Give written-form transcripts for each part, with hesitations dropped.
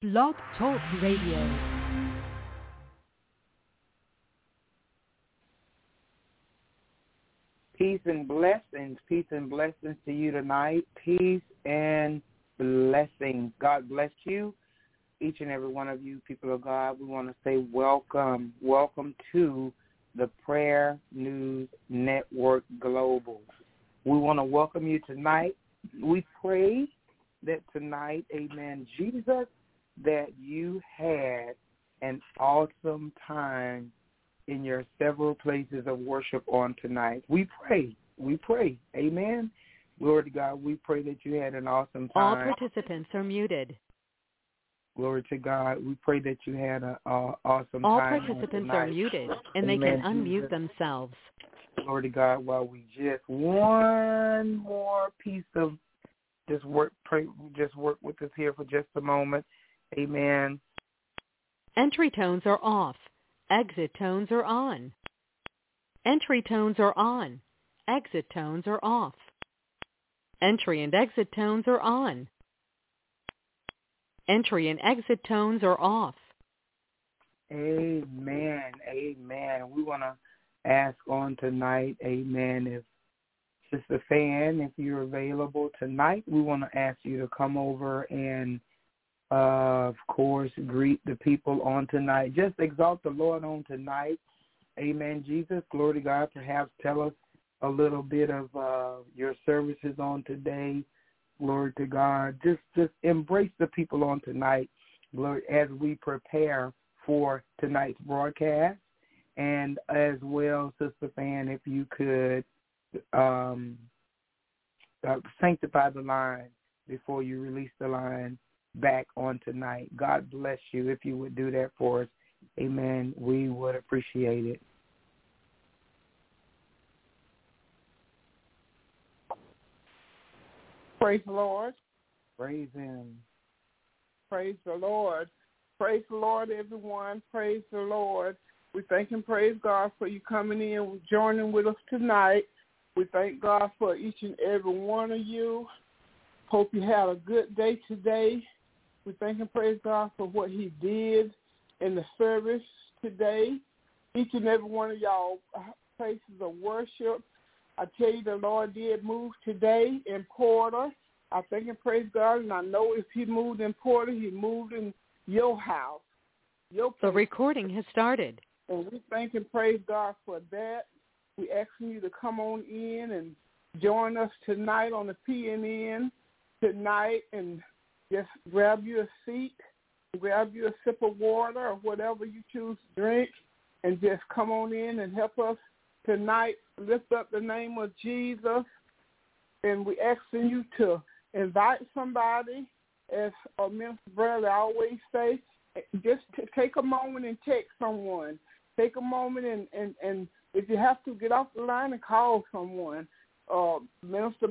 Blog Talk Radio. Peace and blessings to you tonight. Peace and blessings. God bless you, each and every one of you, people of God. We want to say welcome. Welcome to the Prayer News Network Global. We want to welcome you tonight. We pray that tonight, amen, Jesus, that you had an awesome time in your several places of worship on tonight. We pray, amen. Glory to God, we pray that you had an awesome time. All participants are muted. Glory to God, we pray that you had an awesome All time. All participants are muted, and amen. They can unmute themselves. Glory to God, while we just one more piece of just work with us here for just a moment. Amen. Entry tones are off. Exit tones are on. Entry tones are on. Exit tones are off. Entry and exit tones are on. Entry and exit tones are off. Amen. Amen. We want to ask on tonight, amen, if Sister Fan, if you're available tonight, we want to ask you to come over and of course, greet the people on tonight. Just exalt the Lord on tonight. Amen, Jesus. Glory to God. Perhaps tell us a little bit of your services on today. Glory to God. Just embrace the people on tonight, Lord, as we prepare for tonight's broadcast. And as well, Sister Fan, if you could sanctify the line before you release the line back on tonight. God bless you if you would do that for us. Amen. We would appreciate it. Praise the Lord. Praise Him. Praise the Lord. Praise the Lord, everyone. Praise the Lord. We thank and praise God for you coming in, joining with us tonight. We thank God for each and every one of you. Hope you had a good day today. We thank and praise God for what He did in the service today. Each and every one of y'all places of worship. I tell you, the Lord did move today in Porter. I thank and praise God, and I know if He moved in Porter, He moved in your house. The recording has started. And we thank and praise God for that. We asking you to come on in and join us tonight on the PNN tonight, and just grab you a seat, grab you a sip of water or whatever you choose to drink, and just come on in and help us tonight lift up the name of Jesus. And we asking you to invite somebody, as Minister Bradley always say, just take a moment and text someone. Take a moment and if you have to, get off the line and call someone. Minister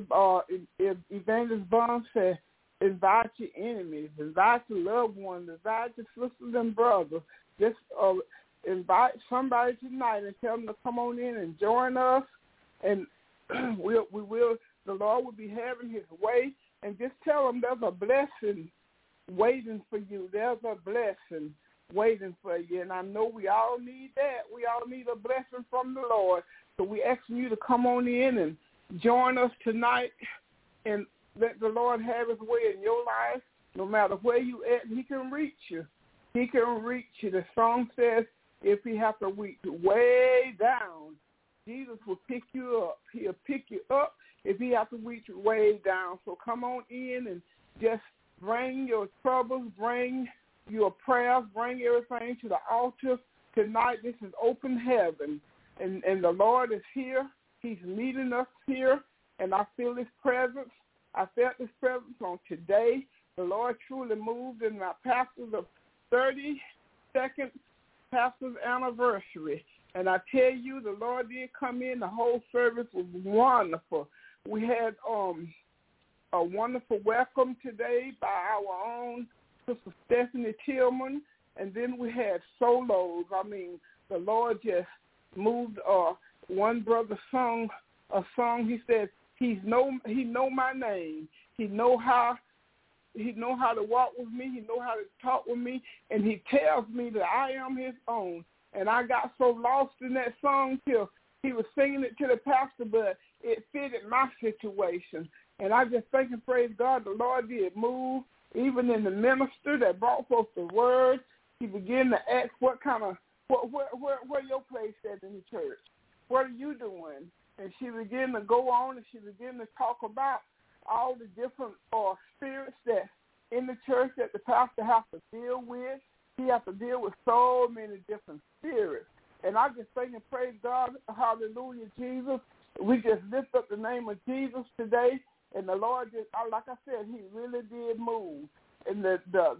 Evangelist Bond said, invite your enemies, invite your loved ones, invite your sisters and brothers. Just invite somebody tonight and tell them to come on in and join us. And the Lord will be having His way. And just tell them there's a blessing waiting for you. There's a blessing waiting for you. And I know we all need that. We all need a blessing from the Lord. So we're asking you to come on in and join us tonight, and let the Lord have His way in your life. No matter where you at, He can reach you. He can reach you. The song says, if He have to reach way down, Jesus will pick you up. He'll pick you up if He have to reach way down. So come on in and just bring your troubles, bring your prayers, bring everything to the altar tonight. This is open heaven, and the Lord is here. He's meeting us here, and I feel His presence. I felt His presence on today. The Lord truly moved in my pastor's 32nd pastor's anniversary. And I tell you, the Lord did come in. The whole service was wonderful. We had a wonderful welcome today by our own Sister Stephanie Tillman, and then we had solos. I mean, the Lord just moved. One brother sung a song. He said, He know my name. He know how He know how to walk with me. He know how to talk with me, and he tells me that I am his own. And I got so lost in that song till he was singing it to the pastor, but it fitted my situation. And I just thank and praise God the Lord did move, even in the minister that brought forth the word. He began to ask where your place at in the church? What are you doing? And she began to go on and she began to talk about all the different spirits that in the church that the pastor has to deal with. He has to deal with so many different spirits. And I just thank and praise God, hallelujah, Jesus. We just lift up the name of Jesus today. And the Lord just, like I said, he really did move. And the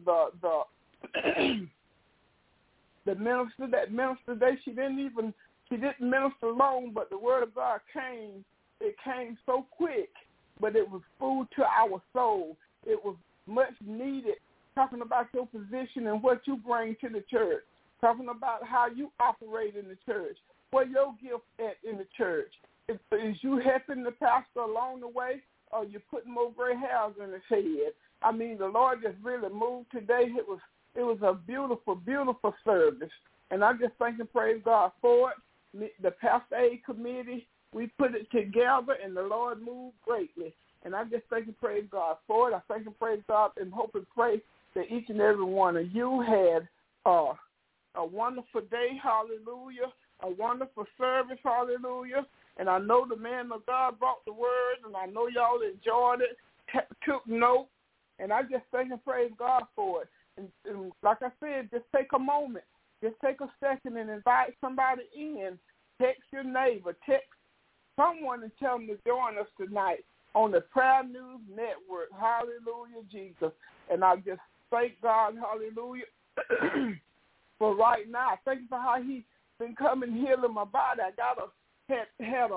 minister that ministered today, she didn't minister long, but the word of God came. It came so quick, but it was food to our soul. It was much needed, talking about your position and what you bring to the church, talking about how you operate in the church, where your gift at in the church. Is you helping the pastor along the way, or you putting more gray hairs in his head? I mean, the Lord just really moved today. It was a beautiful, beautiful service, and I just thank and praise God for it. The Pastor Aid Committee, we put it together, and the Lord moved greatly. And I just thank and praise God for it. I thank and praise God and hope and pray that each and every one of you had a wonderful day, hallelujah, a wonderful service, hallelujah. And I know the man of God brought the word, and I know y'all enjoyed it, took note, and I just thank and praise God for it. And like I said, just take a moment. Just take a second and invite somebody in. Text your neighbor. Text someone and tell them to join us tonight on the Prayer News Network. Hallelujah, Jesus. And I just thank God, hallelujah, for right now. Thank you for how he's been coming healing my body. I had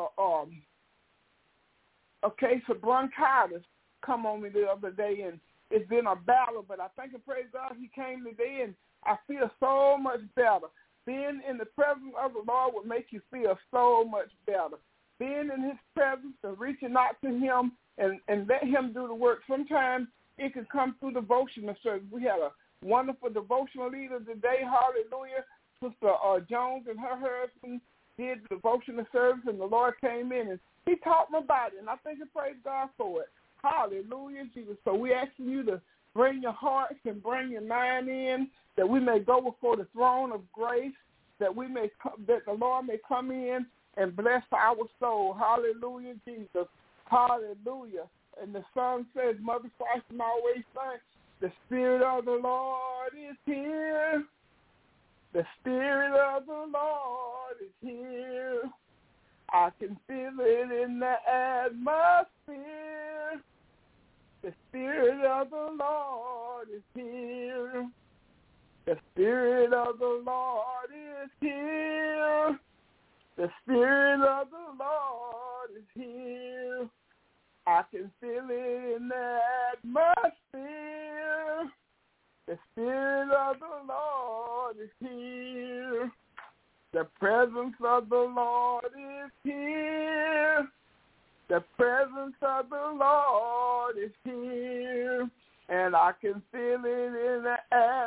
a case of bronchitis come on me the other day, and it's been a battle, but I thank and praise God he came today, and I feel so much better. Being in the presence of the Lord will make you feel so much better. Being in his presence and reaching out to him and let him do the work. Sometimes it can come through devotional service. We had a wonderful devotional leader today, hallelujah. Sister Jones and her husband did the devotional service, and the Lord came in, and he taught me about it, and I thank and praise God for it. Hallelujah, Jesus. So we're asking you to bring your hearts and bring your mind in, that we may go before the throne of grace, that the Lord may come in and bless our soul. Hallelujah, Jesus. Hallelujah. And the song says, Mother Christ always sang, the Spirit of the Lord is here. The Spirit of the Lord is here. I can feel it in the atmosphere. The Spirit of the Lord is here. The Spirit of the Lord is here. The Spirit of the Lord is here. I can feel it in the atmosphere. The Spirit of the Lord is here. The presence of the Lord is here. The presence of the Lord is here. And I can feel it in the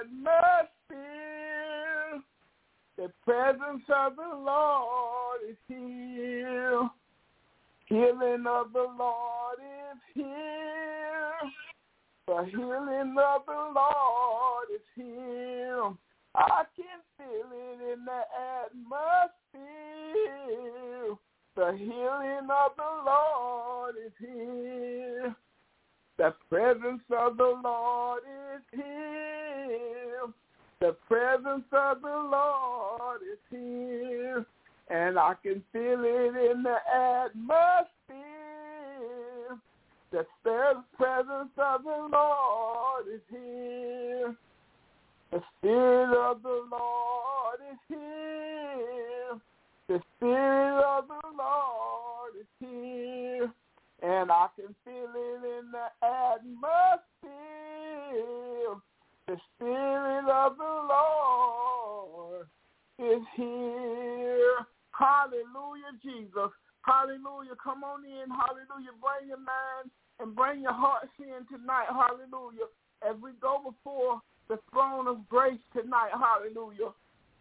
atmosphere. The presence of the Lord is here. Healing of the Lord is here. The healing of the Lord is here. I can feel it in the atmosphere. The healing of the Lord is here. The presence of the Lord is here. The presence of the Lord is here. And I can feel it in the atmosphere. The presence of the Lord is here. The Spirit of the Lord is here. The Spirit of the Lord is here. And I can feel it in the atmosphere. The Spirit of the Lord is here. Hallelujah, Jesus. Hallelujah. Come on in. Hallelujah. Bring your mind and bring your hearts in tonight. Hallelujah. as we go before the throne of grace tonight. Hallelujah.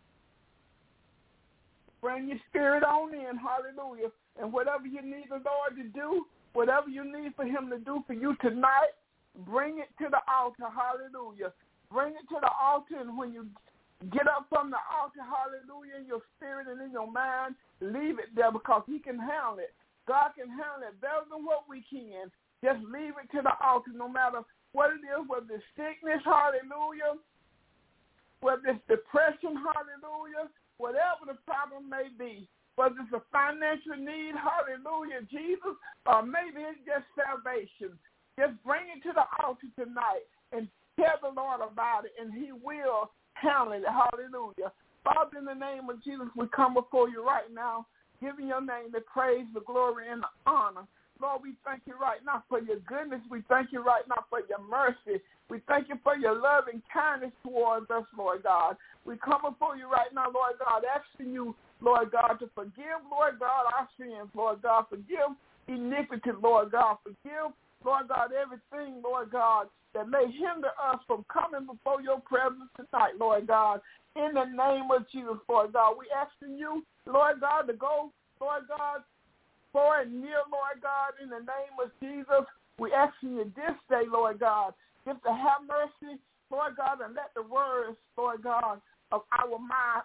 Bring your spirit on in. Hallelujah. And whatever you need the Lord to do, whatever you need for him to do for you tonight, bring it to the altar. Hallelujah. Bring it to the altar, and when you get up from the altar, hallelujah, in your spirit and in your mind, leave it there because he can handle it. God can handle it better than what we can. Just leave it to the altar no matter what it is, whether it's sickness, hallelujah, whether it's depression, hallelujah, whatever the problem may be, whether it's a financial need, hallelujah, Jesus, or maybe it's just salvation. Just bring it to the altar tonight and tell the Lord about it, and he will handle it, hallelujah. Father, in the name of Jesus, we come before you right now, giving your name the praise, the glory, and the honor. Lord, we thank you right now for your goodness. We thank you right now for your mercy. We thank you for your love and kindness towards us, Lord God. We come before you right now, Lord God, asking you, Lord God, to forgive, Lord God, our sins, Lord God. Forgive iniquity, Lord God. Forgive, Lord God, everything, Lord God, that may hinder us from coming before your presence tonight, Lord God. In the name of Jesus, Lord God, we asking you, Lord God, to go, Lord God, far and near, Lord God, in the name of Jesus. We asking you this day, Lord God, just to have mercy, Lord God, and let the words, Lord God, of our mind,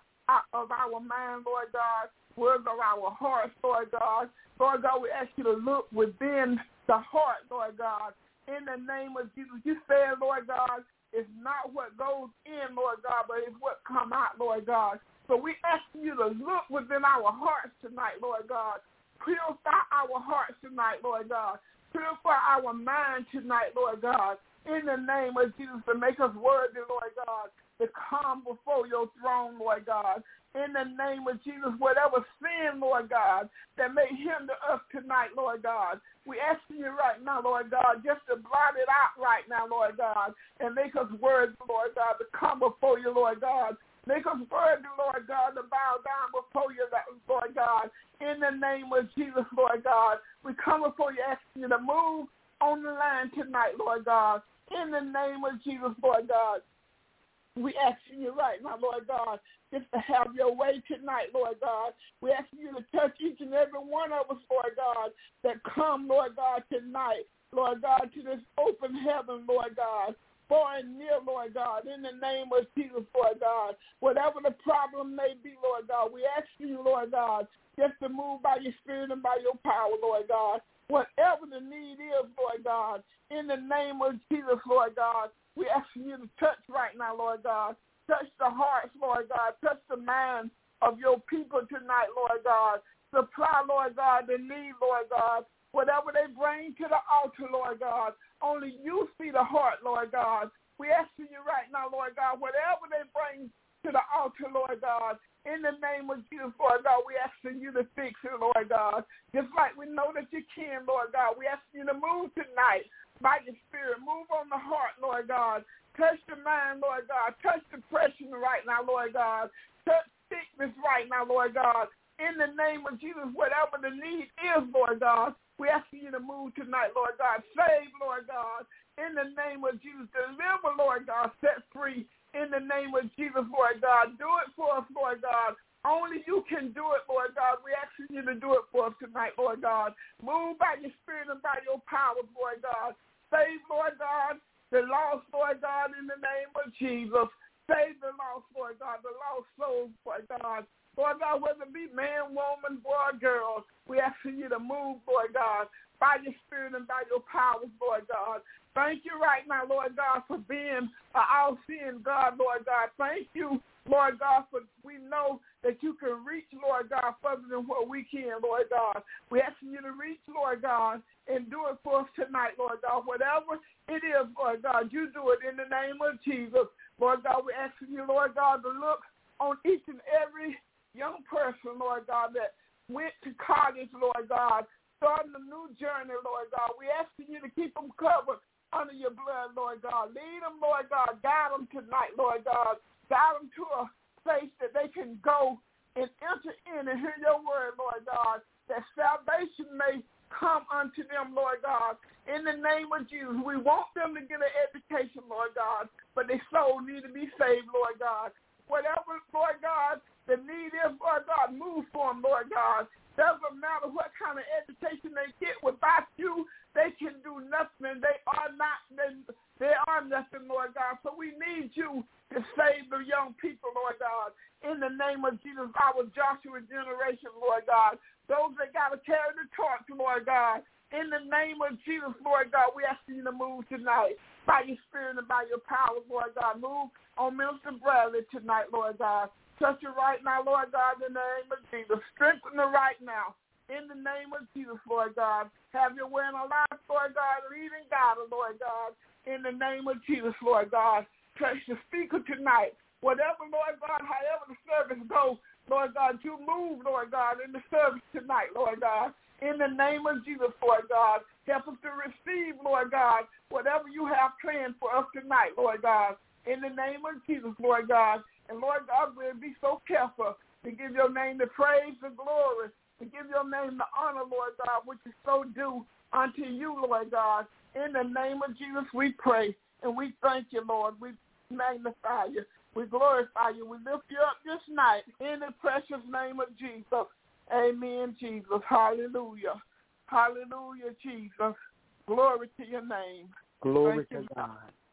Lord God, words of our hearts, Lord God. Lord God, we ask you to look within the heart, Lord God. In the name of Jesus, you said, Lord God, it's not what goes in, Lord God, but it's what come out, Lord God. So we ask you to look within our hearts tonight, Lord God. Purify our hearts tonight, Lord God. Purify our mind tonight, Lord God. In the name of Jesus, to make us worthy, Lord God, to come before your throne, Lord God. In the name of Jesus, whatever sin, Lord God, that may hinder us tonight, Lord God, we ask you right now, Lord God, just to blot it out right now, Lord God, and make us worthy, Lord God, to come before you, Lord God. Make us worthy, Lord God, to bow down before you, Lord God. In the name of Jesus, Lord God, we come before you asking you to move on the line tonight, Lord God. In the name of Jesus, Lord God, we asking you right now, Lord God, just to have your way tonight, Lord God. We asking you to touch each and every one of us, Lord God, that come, Lord God, tonight, Lord God, to this open heaven, Lord God. Far and near, Lord God, in the name of Jesus, Lord God. Whatever the problem may be, Lord God, we ask you, Lord God, just to move by your spirit and by your power, Lord God. Whatever the need is, Lord God, in the name of Jesus, Lord God, we ask you to touch right now, Lord God. Touch the hearts, Lord God. Touch the minds of your people tonight, Lord God. Supply, Lord God, the need, Lord God. Whatever they bring to the altar, Lord God, only you see the heart, Lord God. We ask you right now, Lord God, whatever they bring to the altar, Lord God, in the name of Jesus, Lord God, we asking you to fix it, Lord God. Just like we know that you can, Lord God, we ask you to move tonight by your spirit. Move on the heart, Lord God. Touch the mind, Lord God. Touch depression right now, Lord God. Touch sickness right now, Lord God. In the name of Jesus, whatever the need is, Lord God, we ask you to move tonight, Lord God. Save, Lord God. In the name of Jesus, deliver, Lord God. Set free. In the name of Jesus, Lord God. Do it for us, Lord God. Only you can do it, Lord God. We ask you to do it for us tonight, Lord God. Move by your spirit and by your power, Lord God. Save, Lord God, the lost, Lord God, in the name of Jesus. Save the lost, Lord God, the lost souls, Lord God. Lord God, whether it be man, woman, boy, girl, we ask you to move, Lord God, by your spirit and by your powers, Lord God. Thank you right now, Lord God, for being an all-seeing God, Lord God. Thank you, Lord God, for we know that you can reach, Lord God, further than what we can, Lord God. We ask you to reach, Lord God, and do it for us tonight, Lord God. Whatever it is, Lord God, you do it in the name of Jesus. Lord God, we ask you, Lord God, to look on each and every young person, Lord God, that went to college, Lord God, starting a new journey, Lord God. We asking you to keep them covered under your blood, Lord God. Lead them, Lord God. Guide them tonight, Lord God. Guide them to a place that they can go and enter in and hear your word, Lord God, that salvation may come unto them, Lord God. In the name of Jesus, we want them to get an education, Lord God, but their soul need to be saved, Lord God. Whatever, Lord God, the need is, Lord God, move for them, Lord God. Doesn't matter what kind of education they get. Without you, they can do nothing. They are nothing, Lord God. So we need you to save the young people, Lord God. In the name of Jesus, our Joshua generation, Lord God. Those that got to carry the torch, Lord God. In the name of Jesus, Lord God, we ask you to move tonight by your spirit and by your power, Lord God. Move on Minister Bradley tonight, Lord God. Touch her right now, Lord God, in the name of Jesus. Strengthen her right now. In the name of Jesus, Lord God. Have your way in our lives, Lord God. Lead and guide her, Lord God. In the name of Jesus, Lord God. Touch the speaker tonight. Whatever, Lord God, however the service goes, Lord God, you move, Lord God, in the service tonight, Lord God. In the name of Jesus, Lord God. Help us to receive, Lord God, whatever you have planned for us tonight, Lord God. In the name of Jesus, Lord God. And, Lord God, we'll be so careful to give your name the praise and glory, to give your name the honor, Lord God, which is so due unto you, Lord God. In the name of Jesus, we pray, and we thank you, Lord. We magnify you. We glorify you. We lift you up this night in the precious name of Jesus. Amen, Jesus. Hallelujah. Hallelujah, Jesus. Glory to your name. Glory to God.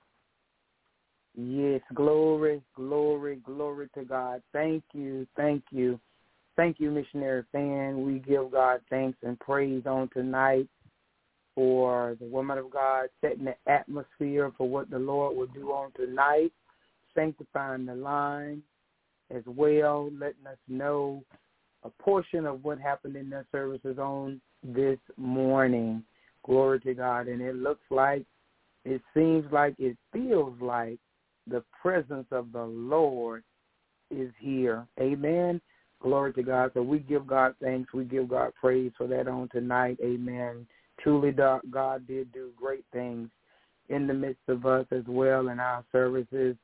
Yes, glory, glory, glory to God. Thank you, thank you. Thank you, Missionary Fan. We give God thanks and praise on tonight for the woman of God setting the atmosphere for what the Lord will do on tonight, sanctifying the line as well, letting us know a portion of what happened in their services on this morning. Glory to God. And it looks like, it seems like, it feels like the presence of the Lord is here. Amen. Glory to God. So we give God thanks. We give God praise for that on tonight. Amen. Truly, God did do great things in the midst of us as well in our services,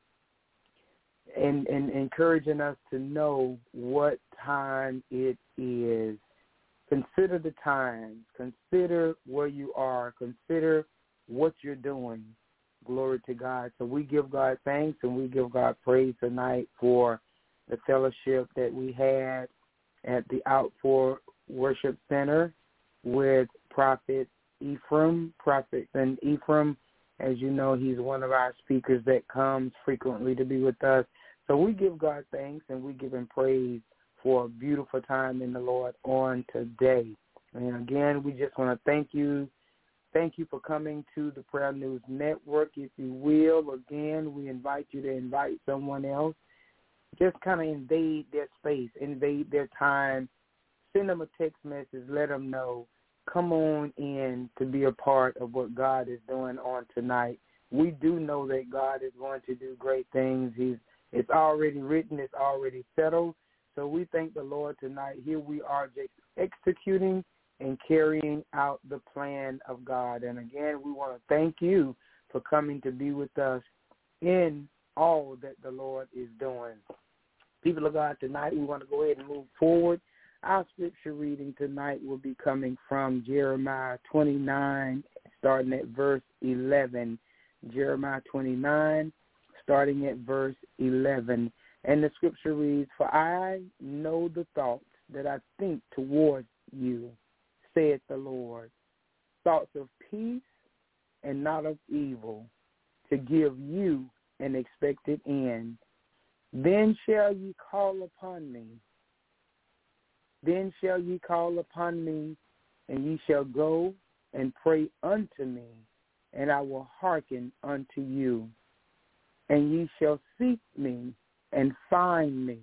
and encouraging us to know what time it is. Consider the times. Consider where you are. Consider what you're doing. Glory to God. So we give God thanks and we give God praise tonight for the fellowship that we had at the Outpour Worship Center with Prophet Ephraim. Prophet Ephraim, as you know, he's one of our speakers that comes frequently to be with us. So we give God thanks and we give him praise for a beautiful time in the Lord on today. And again, we just want to thank you. Thank you for coming to the Prayer News Network. If you will, again, we invite you to invite someone else. Just kind of invade their space, invade their time. Send them a text message. Let them know. Come on in to be a part of what God is doing on tonight. We do know that God is going to do great things. It's already written. It's already settled. So we thank the Lord tonight. Here we are just executing and carrying out the plan of God. And again, we want to thank you for coming to be with us in all that the Lord is doing. People of God, tonight we want to go ahead and move forward. Our scripture reading tonight will be coming from Jeremiah 29, starting at verse 11. Jeremiah 29, starting at verse 11. And the scripture reads, "For I know the thoughts that I think towards you, saith the Lord, thoughts of peace and not of evil, to give you an expected end. Then shall ye call upon me. Then shall ye call upon me, and ye shall go and pray unto me, and I will hearken unto you. And ye shall seek me and find me,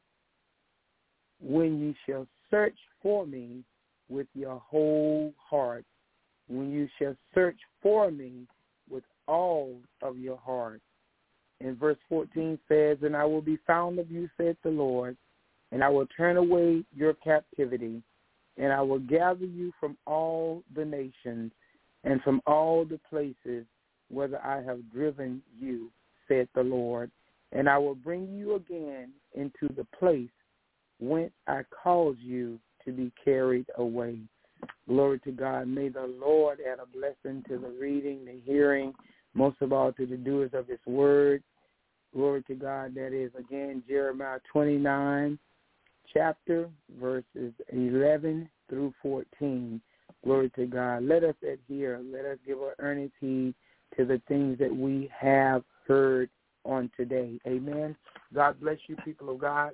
when ye shall search for me with your whole heart, when you shall search for me with all of your heart." And verse 14 says, "And I will be found of you, saith the Lord, and I will turn away your captivity, and I will gather you from all the nations and from all the places whither I have driven you, saith the Lord, and I will bring you again into the place whence I caused you to be carried away." Glory to God. May the Lord add a blessing to the reading, the hearing, most of all to the doers of his word. Glory to God. That is, again, Jeremiah 29, chapter, verses 11 through 14. Glory to God. Let us adhere. Let us give our earnest heed to the things that we have heard on today. Amen. God bless you, people of God.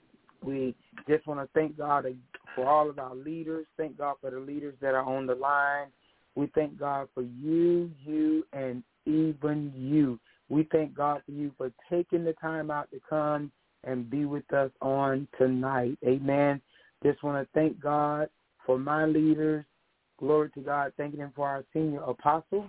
We just want to thank God for all of our leaders. Thank God for the leaders that are on the line. We thank God for you, and even you. We thank God for you for taking the time out to come and be with us on tonight. Amen. Just want to thank God for my leaders. Glory to God. Thanking him for our senior apostle.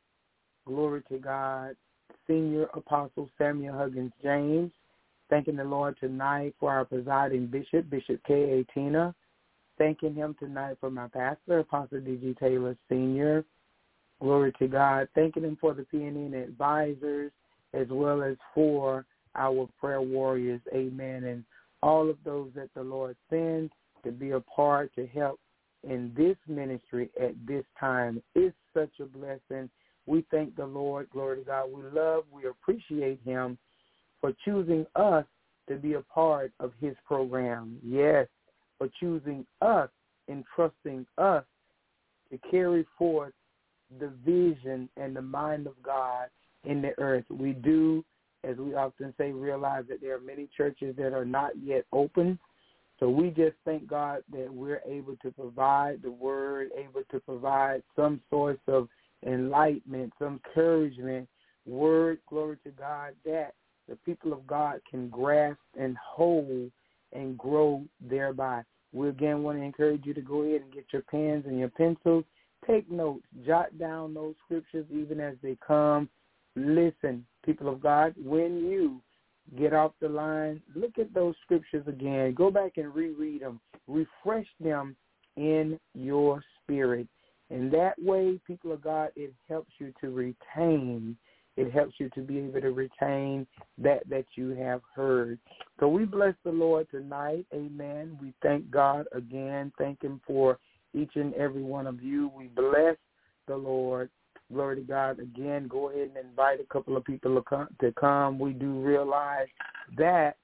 Glory to God. Senior Apostle Samuel Huggins James. Thanking the Lord tonight for our presiding bishop, Bishop K.A. Tina. Thanking him tonight for my pastor, Apostle D.G. Taylor Sr. Glory to God. Thanking him for the PNN advisors as well as for our prayer warriors. Amen. And all of those that the Lord sends to be a part to help in this ministry at this time. It's such a blessing. We thank the Lord. Glory to God. We appreciate him for choosing us to be a part of his program. Yes, for choosing us and trusting us to carry forth the vision and the mind of God in the earth. We do, as we often say, realize that there are many churches that are not yet open. So we just thank God that we're able to provide the word, able to provide some source of enlightenment, some encouragement, word, glory to God, that the people of God can grasp and hold and grow thereby. We again want to encourage you to go ahead and get your pens and your pencils. Take notes. Jot down those scriptures even as they come. Listen, people of God, when you get off the line, look at those scriptures again. Go back and reread them. Refresh them in your spirit. And that way, people of God, it helps you to retain. It helps you to be able to retain that you have heard. So we bless the Lord tonight. Amen. We thank God again. Thank him for each and every one of you. We bless the Lord. Glory to God. Again, go ahead and invite a couple of people to come. We do realize that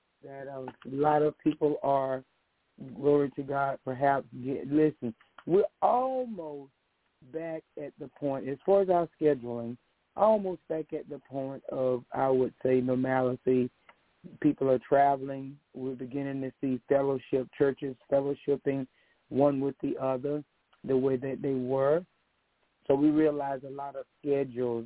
a lot of people are, glory to God, perhaps listen. We're almost back at the point, as far as our scheduling, almost back at the point of, I would say, normalcy. People are traveling. We're beginning to see fellowship churches fellowshipping one with the other the way that they were. So we realize a lot of schedules.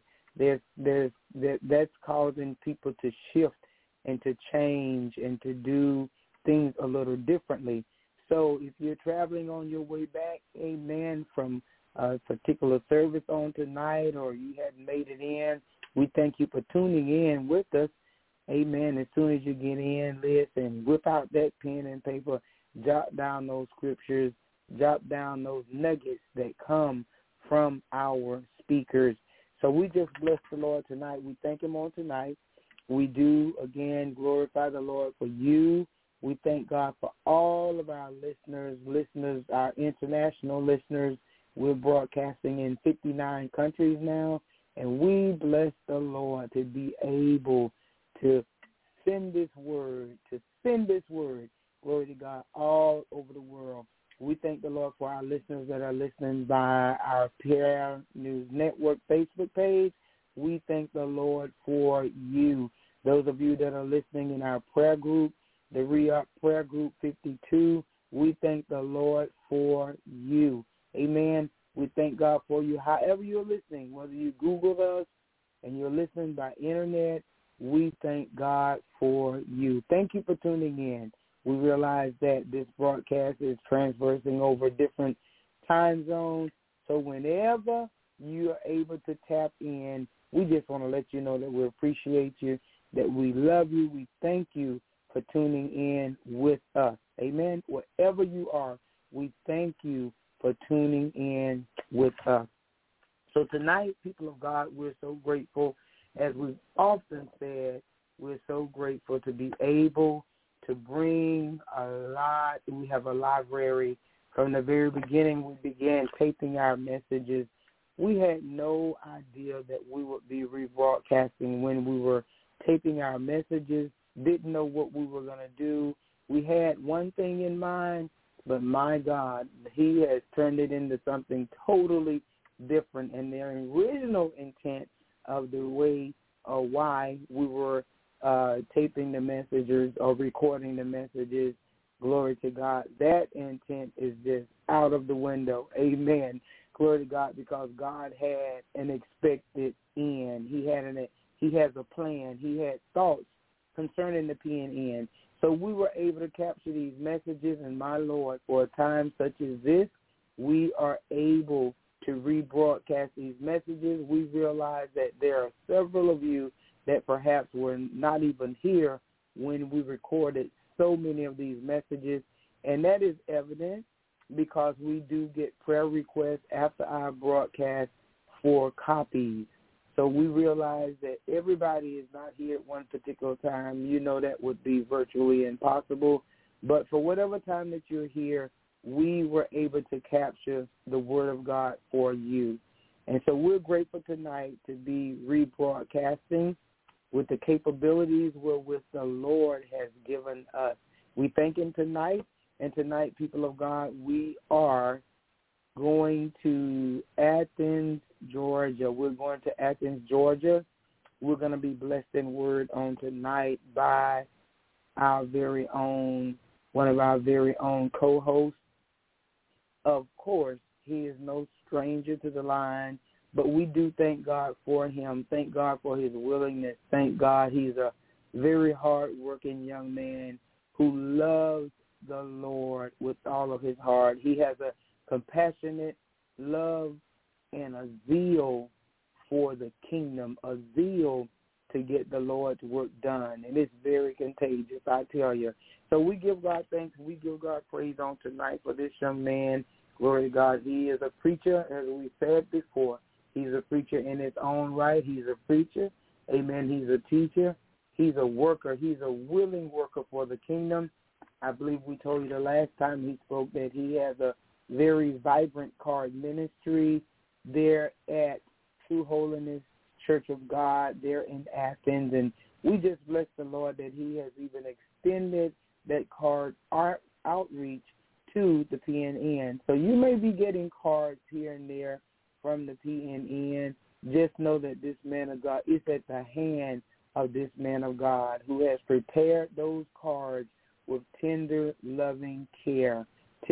That's causing people to shift and to change and to do things a little differently. So if you're traveling on your way back, amen, from a particular service on tonight, or you hadn't made it in, we thank you for tuning in with us. Amen. As soon as you get in, listen, whip out that pen and paper, jot down those scriptures, jot down those nuggets that come from our speakers. So we just bless the Lord tonight. We thank him on tonight. We do, again, glorify the Lord for you. We thank God for all of our listeners, our international listeners. We're broadcasting in 59 countries now, and we bless the Lord to be able to send this word, glory to God, all over the world. We thank the Lord for our listeners that are listening by our Prayer News Network Facebook page. We thank the Lord for you. Those of you that are listening in our prayer group, the Re-Up Prayer Group 52, we thank the Lord for you. Amen. We thank God for you. However you're listening, whether you Googled us and you're listening by internet, we thank God for you. Thank you for tuning in. We realize that this broadcast is transversing over different time zones. So whenever you are able to tap in, we just want to let you know that we appreciate you, that we love you. We thank you for tuning in with us. Amen. Wherever you are, we thank you for tuning in with us. So tonight, people of God, we're so grateful. As we've often said, we're so grateful to be able to bring a lot. We have a library From the very beginning, we began taping our messages. We had no idea that we would be rebroadcasting when we were taping our messages, didn't know what we were going to do. We had one thing in mind, but my God, he has turned it into something totally different. And their original intent of the way or why we were taping the messages or recording the messages, glory to God, that intent is just out of the window. Amen. Glory to God, because God had an expected end. He has a plan. He had thoughts concerning the PNN. So we were able to capture these messages, and my Lord, for a time such as this, we are able to rebroadcast these messages. We realize that there are several of you that perhaps were not even here when we recorded so many of these messages, and that is evident because we do get prayer requests after our broadcast for copies. So we realize that everybody is not here at one particular time. You know that would be virtually impossible. But for whatever time that you're here, we were able to capture the Word of God for you. And so we're grateful tonight to be rebroadcasting with the capabilities wherewith the Lord has given us. We thank him tonight. And tonight, people of God, we are going to Athens, Georgia. We're going to Athens, Georgia. We're going to be blessed in word on tonight by our very own, one of our very own co-hosts. Of course, he is no stranger to the line, but we do thank God for him. Thank God for his willingness. Thank God he's a very hard-working young man who loves the Lord with all of his heart. He has a compassionate love and a zeal for the kingdom, a zeal to get the Lord's work done. And it's very contagious, I tell you. So we give God thanks. We give God praise on tonight for this young man. Glory to God. He is a preacher, as we said before. He's a preacher in his own right. He's a preacher. Amen. He's a teacher. He's a worker. He's a willing worker for the kingdom. I believe we told you the last time he spoke that he has a very vibrant card ministry there at True Holiness Church of God there in Athens. And we just bless the Lord that he has even extended that card outreach to the PNN. So you may be getting cards here and there from the PNN. Just know that this man of God is at the hand of this man of God who has prepared those cards with tender, loving care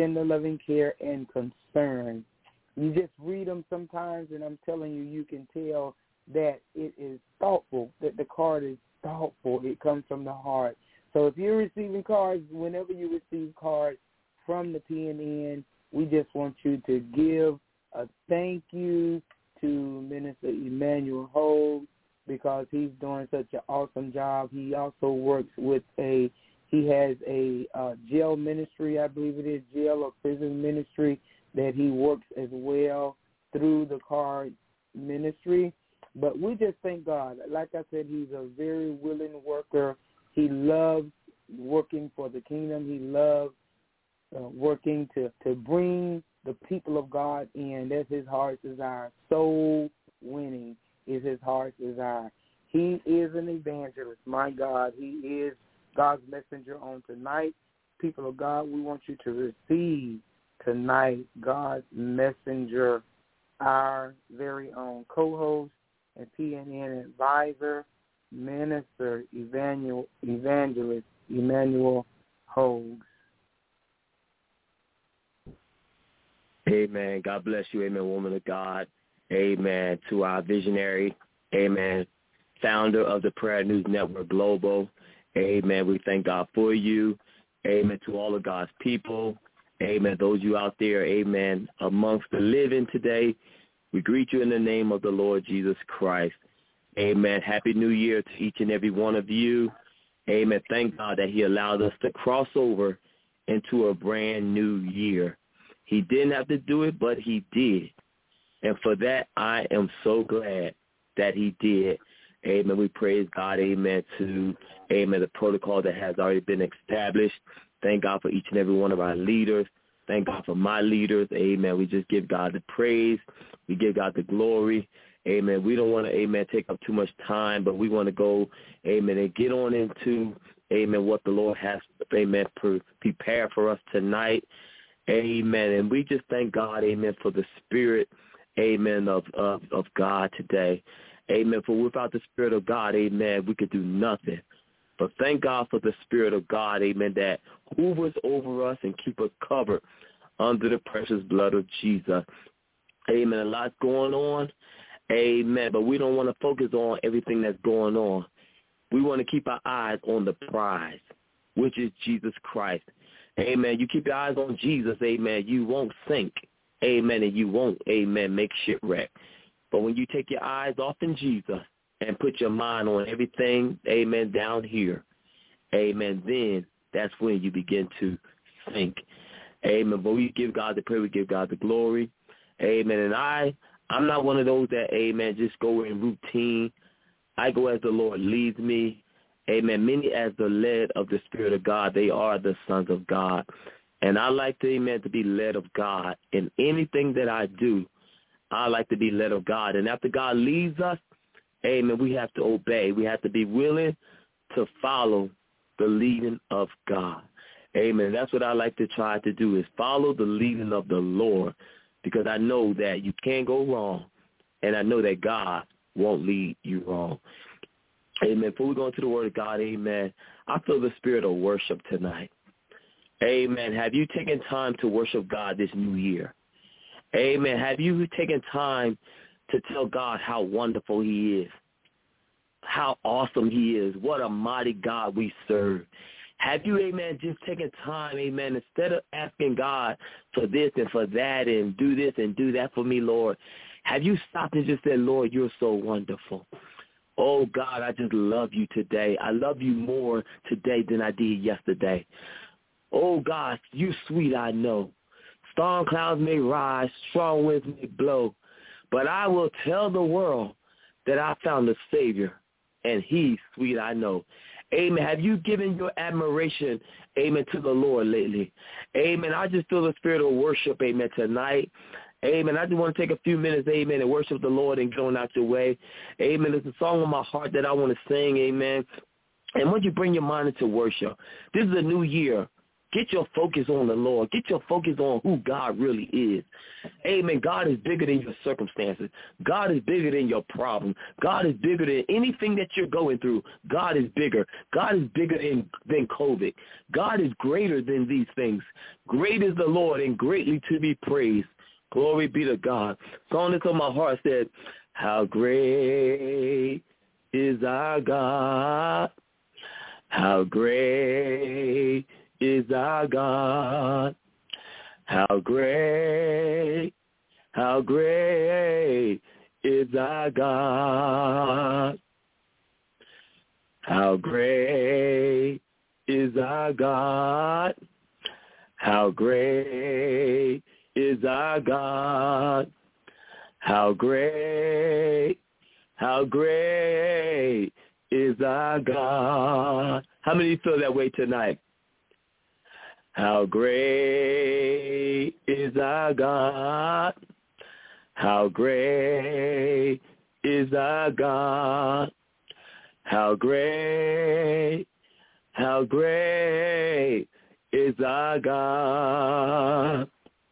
and concern. You just read them sometimes, and I'm telling you, you can tell that it is thoughtful, that the card is thoughtful. It comes from the heart. So if you're receiving cards, whenever you receive cards from the PNN, we just want you to give a thank you to Minister Emmanuel Hogue because he's doing such an awesome job. He also works with he has a jail ministry, I believe it is, jail or prison ministry that he works as well through the card ministry. But we just thank God. Like I said, he's a very willing worker. He loves working for the kingdom. He loves working to bring the people of God in. That's his heart's desire. Soul winning is his heart's desire. He is an evangelist. My God, he is God's messenger on tonight. People of God, we want you to receive tonight God's messenger, our very own co-host and PNN advisor, Minister Evangelist Emmanuel Hogue. Amen. God bless you. Amen, woman of God. Amen. To our visionary, amen, founder of the Prayer News Network Global. Amen. We thank God for you. Amen. To all of God's people. Amen. Those of you out there, amen, amongst the living today, we greet you in the name of the Lord Jesus Christ. Amen. Happy New Year to each and every one of you. Amen. Thank God that he allowed us to cross over into a brand new year. He didn't have to do it, but he did. And for that, I am so glad that he did. Amen. We praise God, amen, to, amen, the protocol that has already been established. Thank God for each and every one of our leaders Thank God for my leaders. Amen. We just give God the praise. We give God the glory. Amen. We don't want to, amen, take up too much time, but we want to go, amen, and get on into, amen, what the Lord has, amen, prepared for us tonight. Amen. And we just thank God, amen, for the spirit, amen, of God today. Amen. For without the Spirit of God, amen, we could do nothing. But thank God for the Spirit of God, amen, that hovers over us and keep us covered under the precious blood of Jesus. Amen. A lot's going on. Amen. But we don't want to focus on everything that's going on. We want to keep our eyes on the prize, which is Jesus Christ. Amen. You keep your eyes on Jesus, amen, you won't sink. Amen. And you won't, amen, make shipwreck. But when you take your eyes off in Jesus and put your mind on everything, amen, down here, amen, then that's when you begin to sink. Amen. But we give God the praise, we give God the glory. Amen. And I'm not one of those that, amen, just go in routine. I go as the Lord leads me. Amen. Many as the led of the Spirit of God, they are the sons of God. And I like to, amen, to be led of God. In anything that I do, I like to be led of God. And after God leads us, amen, we have to obey. We have to be willing to follow the leading of God. Amen. That's what I like to try to do, is follow the leading of the Lord, because I know that you can't go wrong, and I know that God won't lead you wrong. Amen. Before we go into the Word of God, amen, I feel the spirit of worship tonight. Amen. Have you taken time to worship God this new year? Amen. Have you taken time to tell God how wonderful he is, how awesome he is, what a mighty God we serve? Have you, amen, just taken time, amen, instead of asking God for this and for that and do this and do that for me, Lord, have you stopped and just said, Lord, you're so wonderful. Oh, God, I just love you today. I love you more today than I did yesterday. Oh, God, you sweet, I know. Storm clouds may rise, strong winds may blow, but I will tell the world that I found a Savior, and he's sweet, I know. Amen. Have you given your admiration, amen, to the Lord lately? Amen. I just feel the spirit of worship, amen, tonight. Amen. I just want to take a few minutes, amen, and worship the Lord and go out your way. Amen. There's a song on my heart that I want to sing, amen. And once you bring your mind into worship, this is a new year. Get your focus on the Lord. Get your focus on who God really is. Amen. God is bigger than your circumstances. God is bigger than your problem. God is bigger than anything that you're going through. God is bigger. God is bigger than COVID. God is greater than these things. Great is the Lord and greatly to be praised. Glory be to God. Song that's on my heart said, how great is our God. How great is our God. How great is our God. How great is our God. How great is our God. How great is our God. How many feel that way tonight? How great is our God. How great is our God. How great is our God.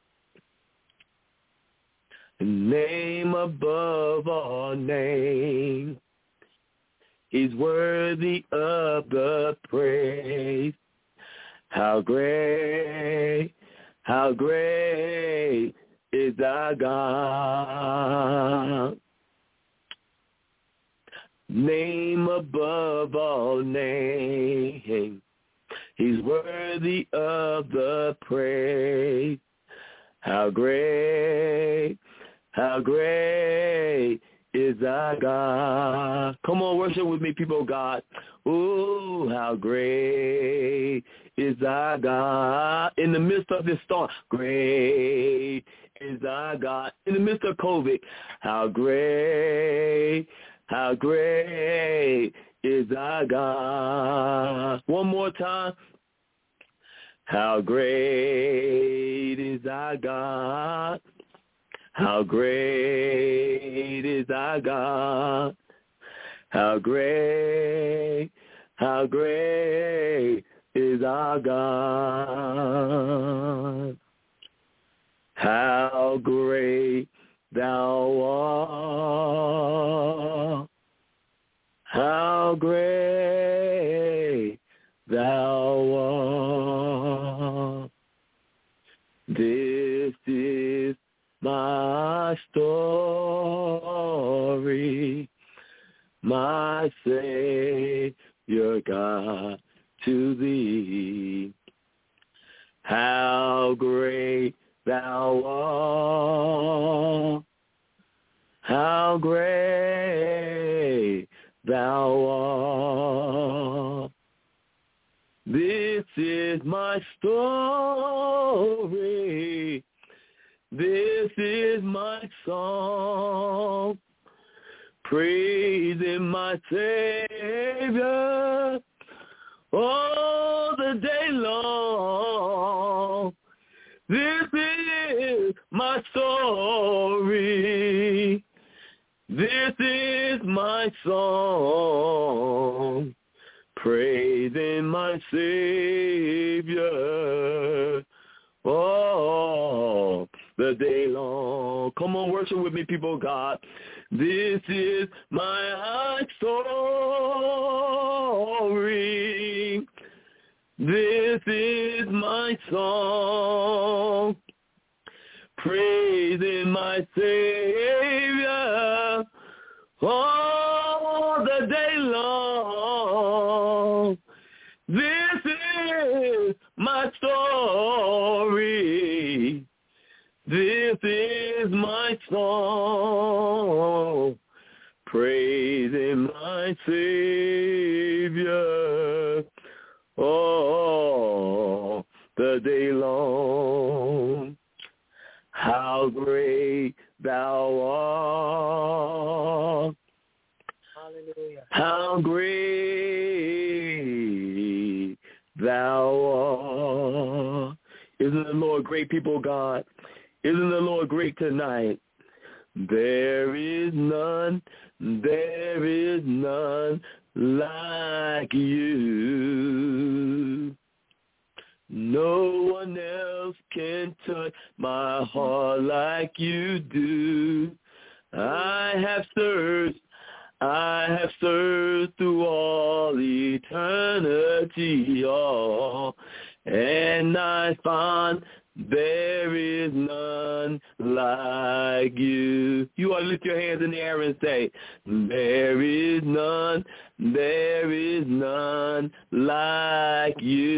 The name above all names, he's worthy of the praise. How great is our God. Name above all names, he's worthy of the praise. How great is our God. Come on, worship with me, people of God. Ooh, how great is our God. In the midst of this storm, great is our God. In the midst of COVID, how great is our God. One more time. How great is our God. How great is our God. How great is our God. How great thou art. How great thou art. This is my story, my Savior God, to thee. How great thou art. How great thou art. This is my story. This is my song, praising my Savior all the day long. This is my story. This is my song, praising my Savior all the day long. Come on, worship with me, people of God. This is my story. This is my song, praising my Savior all the day long. This is my story. This is my song, praising my Savior all the day long. How great thou art. Hallelujah. How great thou art. Isn't the Lord great, people of God? Isn't the Lord great tonight? There is none like you. No one else can touch my heart like you do. I have searched through all eternity, and I find there is none like you. You ought to lift your hands in the air and say, there is none like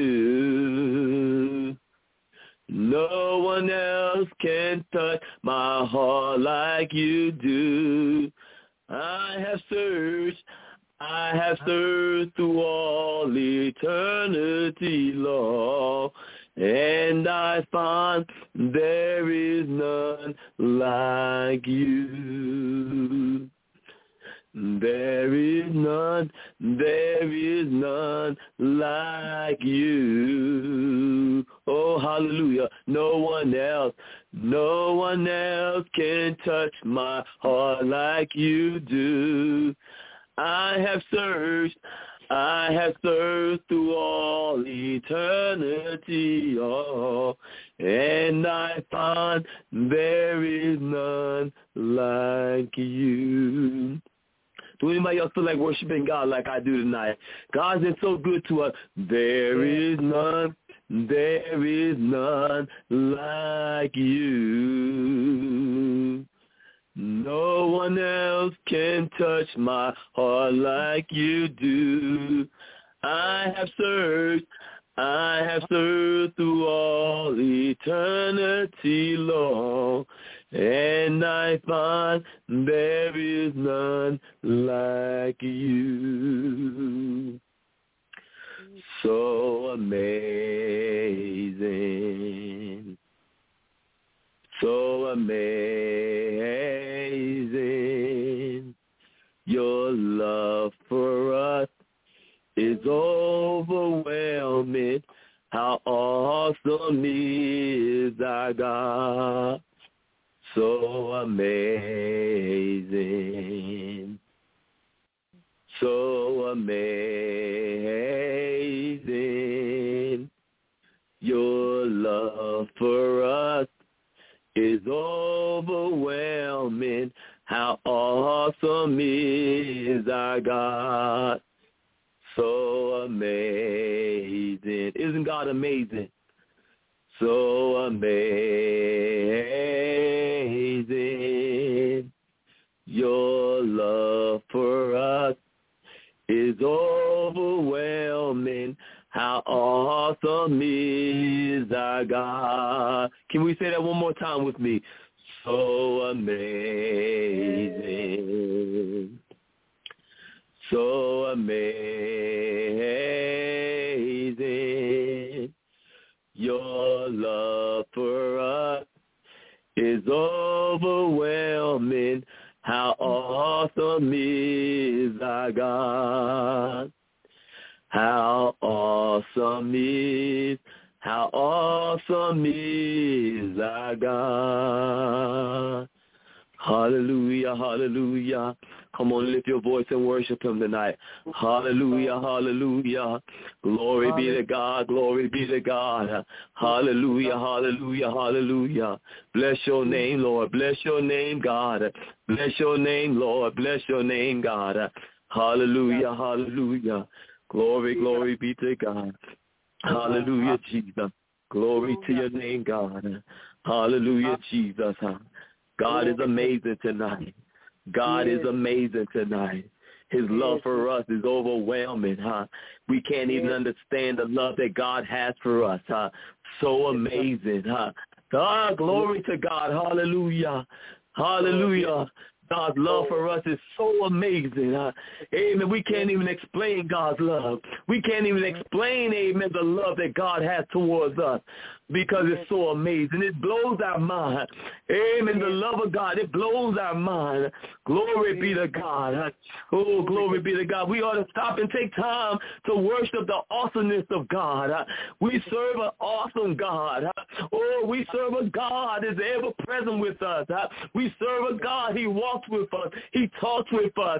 you. No one else can touch my heart like you do. I have searched through all eternity, Lord, and I find there is none like you. There is none like you. Oh, hallelujah. No one else can touch my heart like you do. I have searched through all eternity, and I find there is none like you. Do anybody else feel like worshiping God like I do tonight? God's been so good to us. There is none like you. No one else can touch my heart like you do. I have searched through all eternity long, and I find there is none like you. So amazing. So amazing. Your love for us is overwhelming. how awesome is our God. So amazing. So amazing. Your love for us is overwhelming. How awesome is our God. So amazing. Isn't God amazing? So amazing. Your love for us is overwhelming. How awesome is our God. Can we say that one more time with me? So amazing. So amazing. Your love for us is overwhelming. How awesome is our God. How awesome is our God. Hallelujah, hallelujah. Come on, lift your voice and worship him tonight. Hallelujah, hallelujah. Glory be to God, glory be to God. Hallelujah, hallelujah, hallelujah. Bless your name, Lord. Bless your name, God. Bless your name, Lord. Bless your name, God. Hallelujah, hallelujah. Glory, glory be to God. Hallelujah, Jesus. Glory to your name, God. Hallelujah, Jesus. God is amazing tonight. God is amazing tonight. His love for us is overwhelming, We can't even understand the love that God has for us, So amazing, glory to God. Hallelujah. Hallelujah. God's love for us is so amazing. Amen. We can't even explain God's love. We can't even explain, amen, the love that God has towards us because it's so amazing. It blows our mind. Amen. The love of God, it blows our mind. Glory be to God. Oh, glory be to God. We ought to stop and take time to worship the awesomeness of God. We serve an awesome God. Oh, we serve a God that is ever present with us. We serve a God, he walks with us. He talks with us.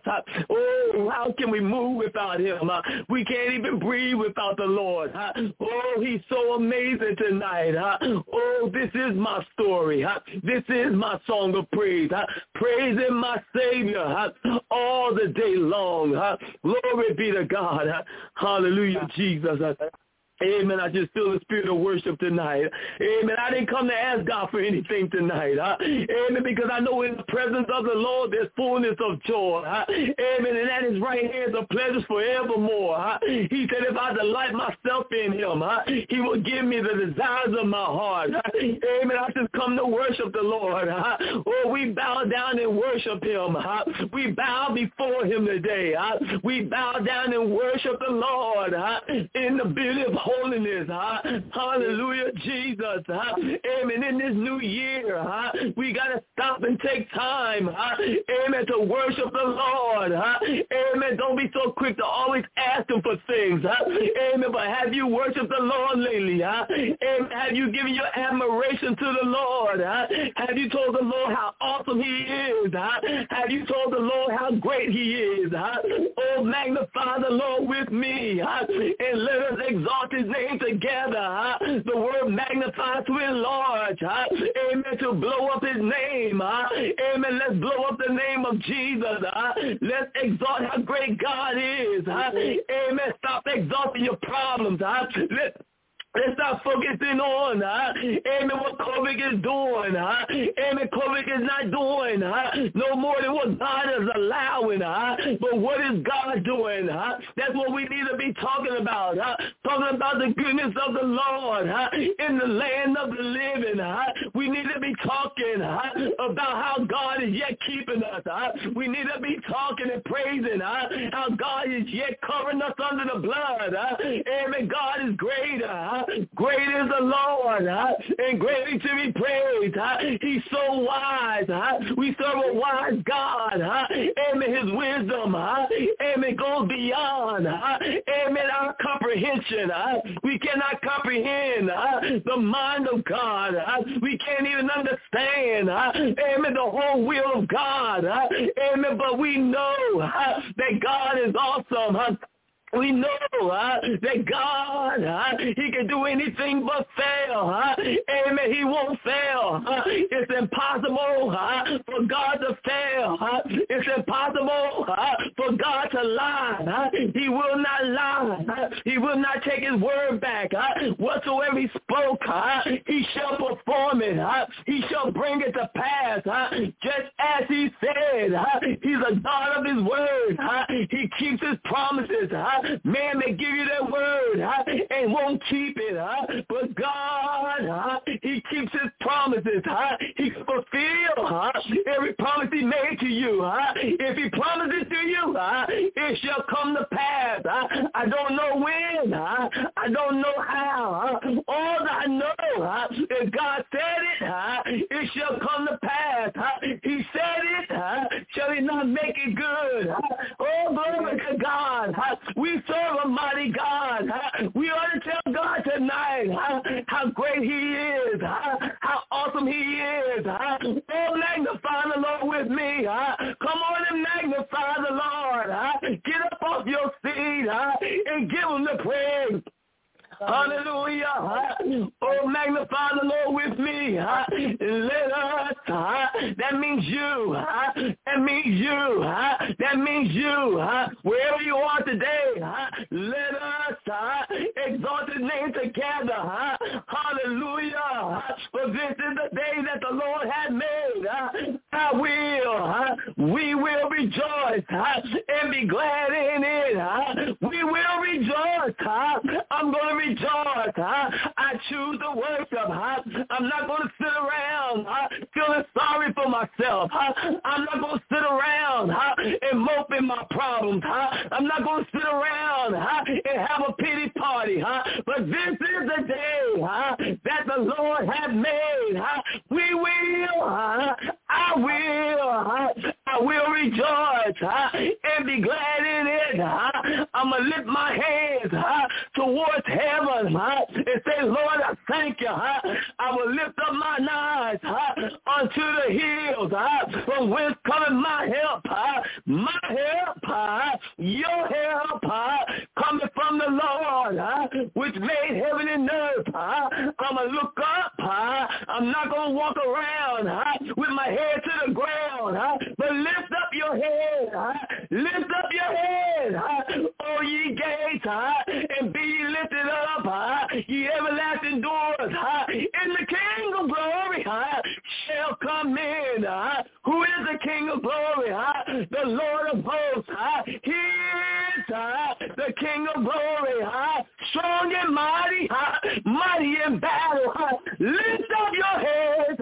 Oh, how can we move without him? We can't even breathe without the Lord. Oh, he's so amazing tonight. Oh, this is my story. This is my song of praise. Praising my Savior all the day long. Glory be to God. Hallelujah, Jesus. Amen. I just feel the spirit of worship tonight. Amen. I didn't come to ask God for anything tonight. Amen. Because I know in the presence of the Lord there's fullness of joy. Amen. And at his right hand are pleasures forevermore. He said if I delight myself in him, he will give me the desires of my heart. Amen. I just come to worship the Lord. Oh, we bow down and worship him. We bow before him today. We bow down and worship the Lord in the beauty of holiness. Hallelujah, Jesus. Amen. In this new year, we got to stop and take time. Amen. To worship the Lord. Amen. Don't be so quick to always ask him for things. Amen. But have you worshiped the Lord lately? Amen. Have you given your admiration to the Lord? Have you told the Lord how awesome he is? Have you told the Lord how great he is? Oh, magnify the Lord with me and let us exalt his name together. The word magnify to enlarge. Amen. To blow up his name. Amen. Let's blow up the name of Jesus. Let's exalt how great God is. Amen. Stop exalting your problems. Let's start focusing on, amen, what COVID is doing, amen, COVID is not doing, no more than what God is allowing, but what is God doing, that's what we need to be talking about the goodness of the Lord, in the land of the living, we need to be talking, about how God is yet keeping us, we need to be talking and praising, how God is yet covering us under the blood, amen, God is greater, Great is the Lord, and greatly to be praised. He's so wise. We serve a wise God. Amen. His wisdom, amen, goes beyond, amen, our comprehension. We cannot comprehend the mind of God. We can't even understand, amen, the whole will of God. Amen. But we know that God is awesome. We know that God, he can do anything but fail. Amen. He won't fail. It's impossible for God to fail. It's impossible for God to lie. He will not lie. He will not take his word back. Whatsoever he spoke, he shall perform it. He shall bring it to pass. Just as he said, he's a God of his word. He keeps his promises. Man may give you that word and won't keep it, but God, he keeps his promises. He can fulfill every promise he made to you. If he promises to you, it shall come to pass. I don't know when. I don't know how. All I know, if God said it shall come to pass. He said it, shall he not make it good? Oh, glory to God. We serve a mighty God. We ought to tell God tonight how great he is, how awesome he is. Oh, magnify the Lord with me. Come on and magnify the Lord. Get up off your seat and give him the praise. Hallelujah. Oh, magnify the Lord with me. Let us. That means you. That means you. That means you. Wherever you are today, let us exalt his name together. Hallelujah. For this is the day that the Lord has made. We will rejoice and be glad in it. We will rejoice. I'm going to rejoice. I choose to worship. I'm not going to sit around feeling sorry for myself. I'm not going to sit around and mope in my problems. I'm not going to sit around and have a pity party. But this is the day that the Lord has made. We will. I will rejoice and be glad in it. I'm going to lift my hands towards heaven and say, Lord, I thank you. I will lift up mine eyes unto the hills from whence cometh my help. My help, your help, coming from the Lord, which made heaven and earth. I'm going to look up. I'm not going to walk around with my head to the ground, but lift up your head. Lift up your head, O ye gates, and be ye lifted up, ye everlasting doors, and the King of glory shall come in. Who is the King of glory? The Lord of hosts. He is the King of glory, strong and mighty, mighty in battle. Lift up your heads,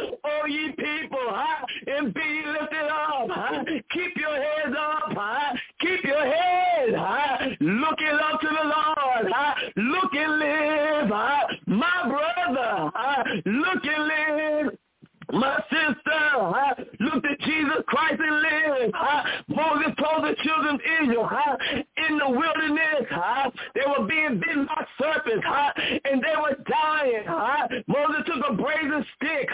O ye people, and be lifted up. Keep your heads up. Keep your head looking up to the Lord. Look and live, my brother. Look and live. My sister, look at Jesus Christ and live. Moses told the children of Israel in the wilderness, they were being bitten by serpents, and they were dying. Moses took a brazen stick,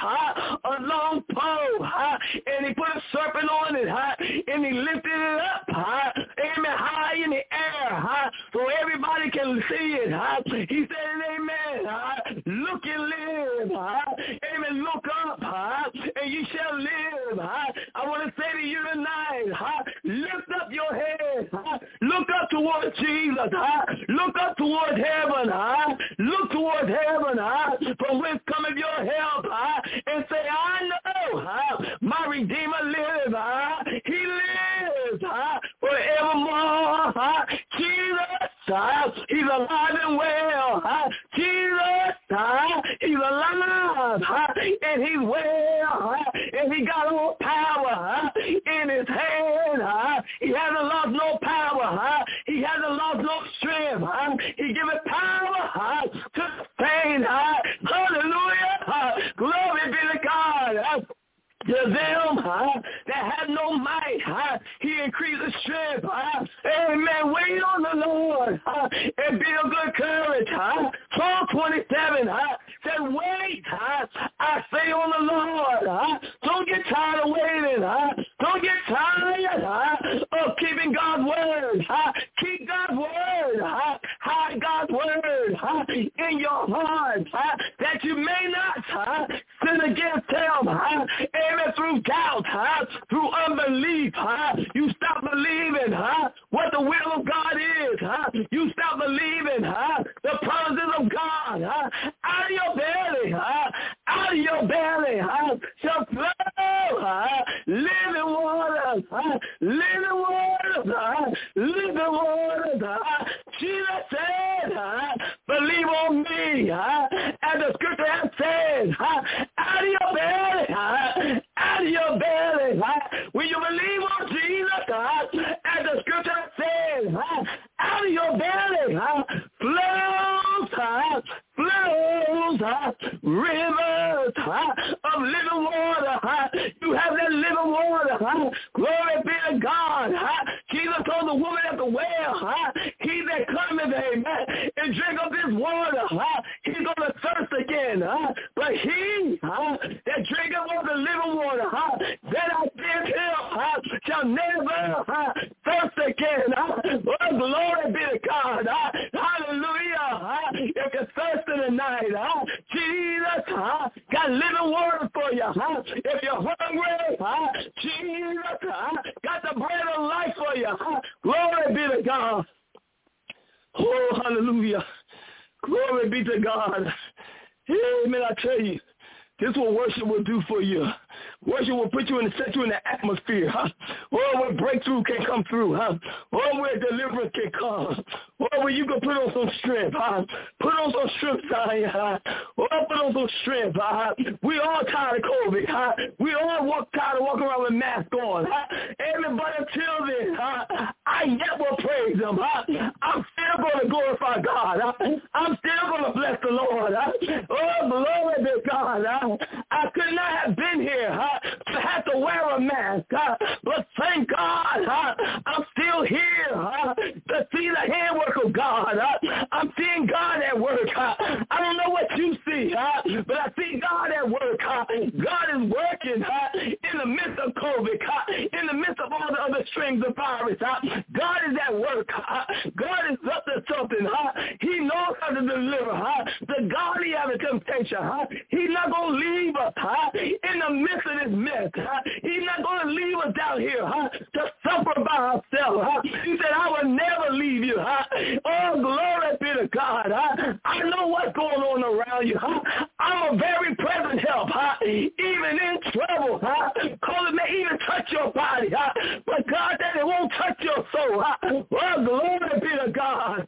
a long pole, and he put a serpent on it, and he lifted it up, amen, high in the air, so everybody can see it. He said, amen, look and live, amen, look up, and you shall live. I want to say to you tonight, lift up your head. Look up towards Jesus. Look up towards heaven. Look towards heaven, from whence cometh your help, and say, I know my Redeemer lives. He lives forevermore. Jesus, he's alive and well. Jesus, he's alive and he's well, and he got all power in his hand. He hasn't lost no power. He hasn't lost no strength. He giveth power to sustain, hallelujah, glory be to God. To them that have no might, he increases strength. Amen. Wait on the Lord and be of good courage. Psalm 27 said, wait, I say on the Lord. Don't get tired of waiting. Don't get tired of keeping God's word. Keep God's word. Hide God's word in your heart that you may not sin against him. Amen. Through doubt, through unbelief, you stop believing what the will of God is. You stop believing the promises of God. Out of your belly, shall flow living waters, living waters, living waters. Jesus said, believe on me, as the scripture has said, out of your belly, out of your belly. When you believe on Jesus, as the scripture says, out of your belly flows rivers of living water. You have that living water. Glory be to God. Jesus told the woman at the well, he that cometh, amen, and drink of this water, he's going to thirst again. But he that drinketh of the living water that I give him shall never thirst again. Oh, glory be to God. Hallelujah. If you're thirsty tonight, Jesus got living water for you. If you're hungry, Jesus got the bread of life for you. Glory be to God. Oh, hallelujah. Glory be to God. Amen. I tell you, this is what worship will do for you. Worship will put you in, set you in the atmosphere. Or where breakthrough can come through. Or where deliverance can come. Or where you can put on some strength. Put on some strength, Zion. Or put on some strength. We all tired of COVID. We all tired of walking around with masks on. Amen. But until then, I yet will praise him. I'm still going to glorify God. I'm still going to bless the Lord. Oh, glory to God. I could not have been here to have to wear a mask, but thank God I'm still here to see the handwork of God. I'm seeing God at work. I don't know what you see, but I see God at work. God is working in the midst of COVID, in the midst of all the other strings of virus. God is at work. God is up to something. He knows how to deliver. The godly have a temptation. He's not going to leave us in the midst of this mess. He's not going to leave us down here to suffer by ourselves. He said, I will never leave you. Oh, glory be to God. I know what's going on around you. I'm a very present help, even in trouble. COVID may even touch your body, but God said it won't touch your soul. Oh, glory be to God.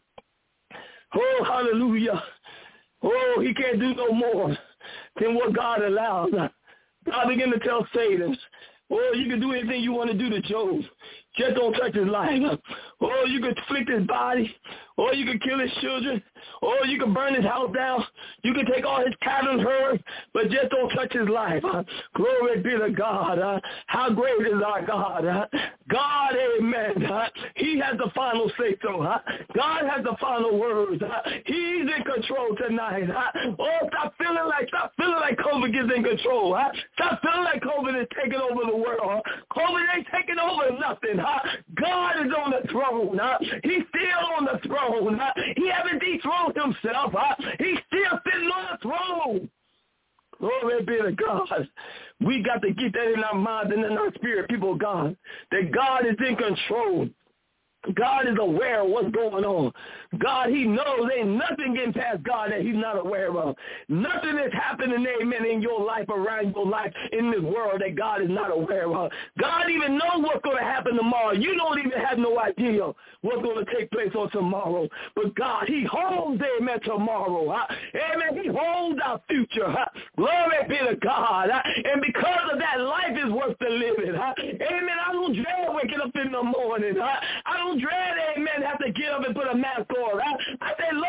Oh, hallelujah. Oh, he can't do no more than what God allows. God began to tell Satan, oh, you can do anything you want to do to Job. Just don't touch his life. Or you could afflict his body. Or you could kill his children. Or you could burn his house down. You could take all his cattle and herds, but just don't touch his life. Glory be to God. How great is our God. God, amen. He has the final say-so. God has the final words. He's in control tonight. Oh, stop feeling like COVID is in control. Stop feeling like COVID is taking over the world. COVID ain't taking over nothing. God is on the throne. He's still on the throne. He haven't dethroned himself. He's still sitting on the throne. Glory be to God. We got to get that in our minds and in our spirit, people of God, that God is in control. God is aware of what's going on. God, he knows ain't nothing getting past God that he's not aware of. Nothing is happening, amen, in your life, around your life, in this world that God is not aware of. God even knows what's going to happen tomorrow. You don't even have no idea what's going to take place on tomorrow. But God, he holds, amen, tomorrow. Amen, he holds our future. Glory be to God. And because of that, life is worth the living. Amen, I don't dread waking up in the morning. I don't dread, amen, have to get up and put a mask on. I say, Lord, I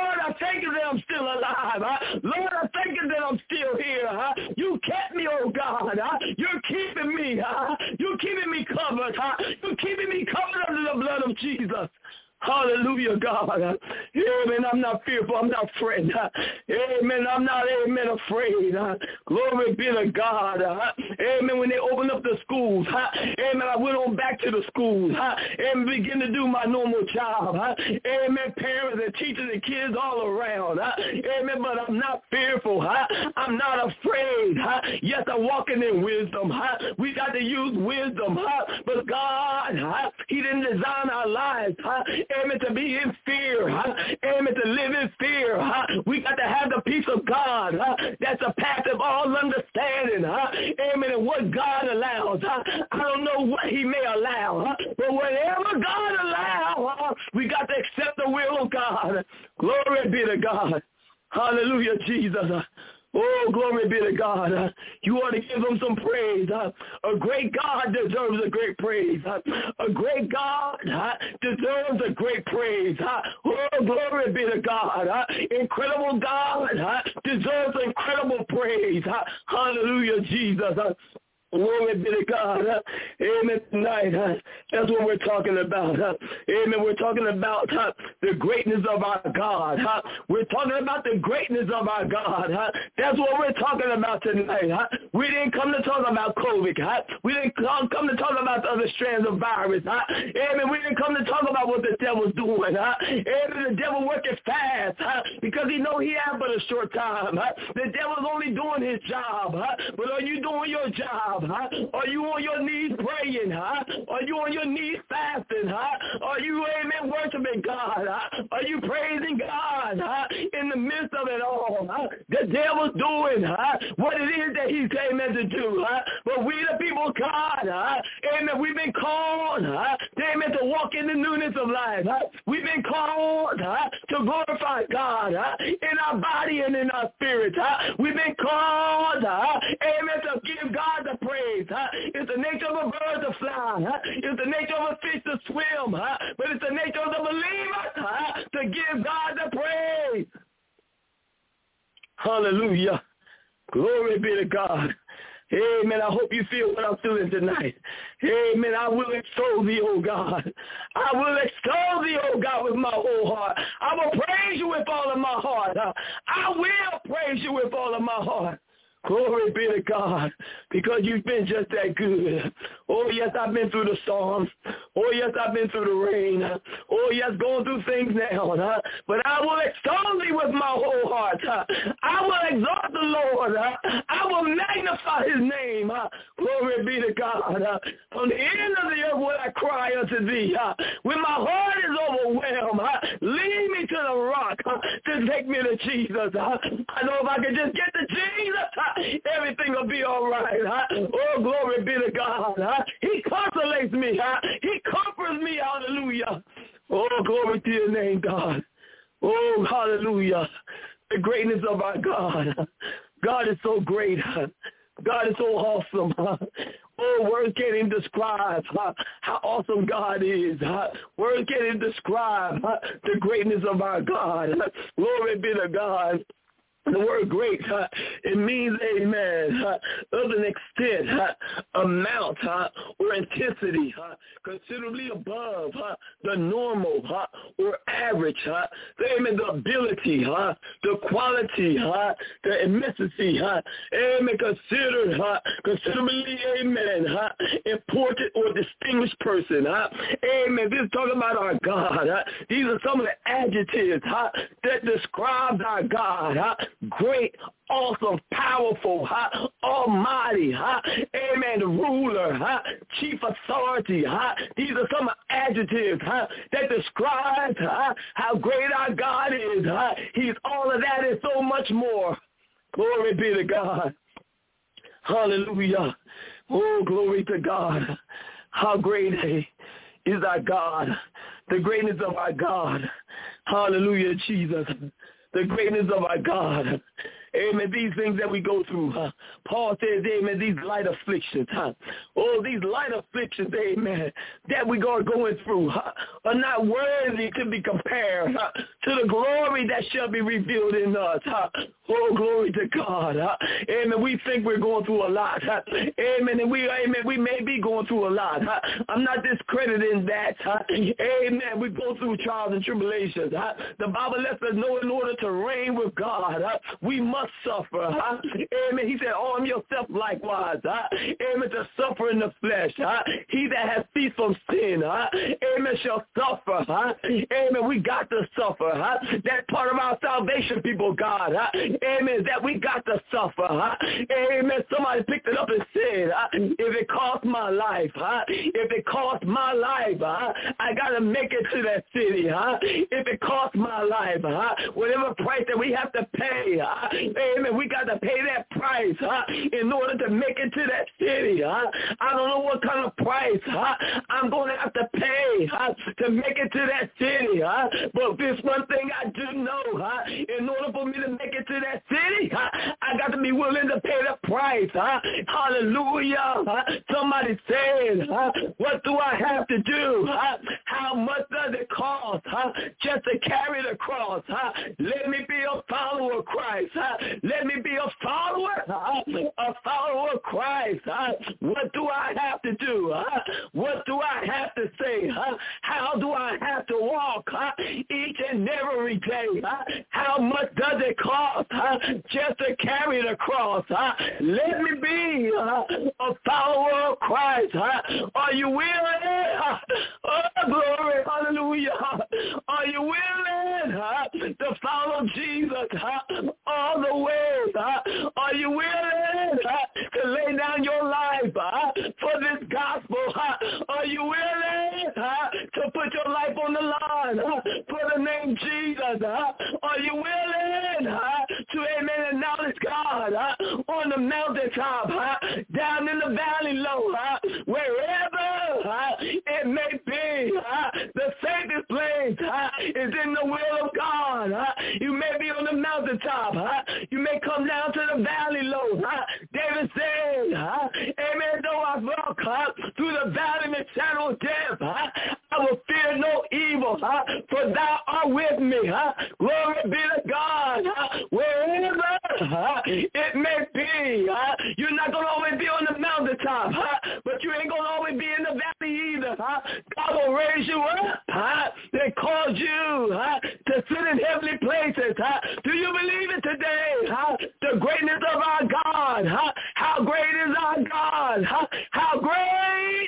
thank you that I'm still alive. Lord, I thank you that I'm still here. You kept me, oh God. You're keeping me. You're keeping me covered. You're keeping me covered under the blood of Jesus. Hallelujah, God. Amen. I'm not fearful. I'm not afraid. Amen. I'm not, amen, afraid. Glory be to God. Amen. When they opened up the schools, amen, I went on back to the schools and began to do my normal job. Amen. Parents and teachers and kids all around. Amen. But I'm not fearful. I'm not afraid. Yes, I'm walking in wisdom. We got to use wisdom. But God, he didn't design our lives. Amen, to be in fear. Amen, to live in fear. We got to have the peace of God. That's a path of all understanding. Amen, and what God allows. I don't know what he may allow. But whatever God allows, we got to accept the will of God. Glory be to God. Hallelujah, Jesus. Oh, glory be to God. You ought to give him some praise. A great God deserves a great praise. A great God deserves a great praise. Oh, glory be to God. Incredible God deserves incredible praise. Hallelujah, Jesus. Glory be to God. Amen. Tonight, that's what we're talking about. Amen. We're talking about the greatness of our God. We're talking about the greatness of our God. That's what we're talking about tonight. We didn't come to talk about COVID. We didn't come to talk about the other strands of virus. Amen. We didn't come to talk about what the devil's doing. Amen. The devil working fast because he know he has but a short time. The devil's only doing his job. But are you doing your job? Are you on your knees praying? Are you on your knees fasting? Are you, amen, worshiping God? Are you praising God in the midst of it all? The devil's doing what it is that he's amen to do. But we the people of God, amen, we've been called, amen, to walk in the newness of life. We've been called to glorify God in our body and in our spirit. We've been called, amen, to give God the praise. It's the nature of a bird to fly. It's the nature of a fish to swim. But it's the nature of the believer to give God the praise. Hallelujah. Glory be to God. Amen. I hope you feel what I'm feeling tonight. Amen. I will extol thee, O God. I will extol thee, O God, with my whole heart. I will praise you with all of my heart. I will praise you with all of my heart. Glory be to God, because you've been just that good. Oh, yes, I've been through the storms. Oh, yes, I've been through the rain. Oh, yes, going through things now. But I will extol thee with my whole heart. I will exalt the Lord. I will magnify his name. Glory be to God. On the end of the earth will I cry unto thee. When my heart is overwhelmed, lead me to the rock to take me to Jesus. I know if I could just get to Jesus, everything will be all right. Oh, glory be to God. He consolates me. He comforts me. Hallelujah. Oh, glory to your name, God. Oh, hallelujah. The greatness of our God. God is so great. God is so awesome. Oh, words can't even describe how awesome God is. Words can't even describe the greatness of our God. Glory be to God. The word great, it means, amen, of an extent, amount, or intensity, considerably above the normal or average, amen, the ability, the quality, the immensity, amen, considered, considerably, amen, important or distinguished person, amen. This is talking about our God. These are some of the adjectives that describe our God. Great, awesome, powerful, almighty, amen, the ruler, chief authority. These are some adjectives that describe how great our God is. He's all of that and so much more. Glory be to God. Hallelujah. Oh, glory to God. How great is our God. The greatness of our God. Hallelujah, Jesus. The greatness of our God Amen, these things that we go through. Paul says, amen, these light afflictions. Oh, these light afflictions, amen, that we are going through are not worthy to be compared to the glory that shall be revealed in us. Oh, glory to God. Amen. We think we're going through a lot. Amen. And we may be going through a lot. I'm not discrediting that. Amen. We go through trials and tribulations. The Bible lets us know in order to reign with God, we must suffer. Amen. He said, arm yourself likewise. Amen. To suffer in the flesh. He that has ceased from sin, amen, shall suffer. Amen. We got to suffer. That's part of our salvation, people, God. Amen. That we got to suffer. Amen. Somebody picked it up and said, if it costs my life, if it costs my life, I got to make it to that city. If it costs my life, whatever price that we have to pay, amen, we got to pay that price in order to make it to that city. I don't know what kind of price I'm going to have to pay to make it to that city. But this one thing I do know, in order for me to make it to that city, I got to be willing to pay the price. Hallelujah. Somebody said, what do I have to do? How much does it cost just to carry the cross? Let me be a follower of Christ. Let me be a follower of Christ. What do I have to do? What do I have to say? How do I have to walk each and every day? How much does it cost just to carry the cross? Let me be a follower of Christ. Are you willing? Oh, glory, hallelujah. Are you willing to follow Jesus all the way? Are you willing to lay down your life for this gospel? Are you willing to put your life on the line for the name Jesus? Are you willing to, amen, acknowledge God on the mountaintop, down in the valley low, wherever it may be? The safest place is in the will of God. You may be on the mountaintop. You may come down to the valley low. David said, amen, though I walk through the valley in the shadow of death, I will fear no evil, for thou art with me. Glory be to God. Wherever it may be, you're not going to always be on the mountaintop, but you ain't going to always be in the valley either. God will raise you up and cause you to sit in heavenly places. Do you believe it today? The greatness of our God. How great is our God? How great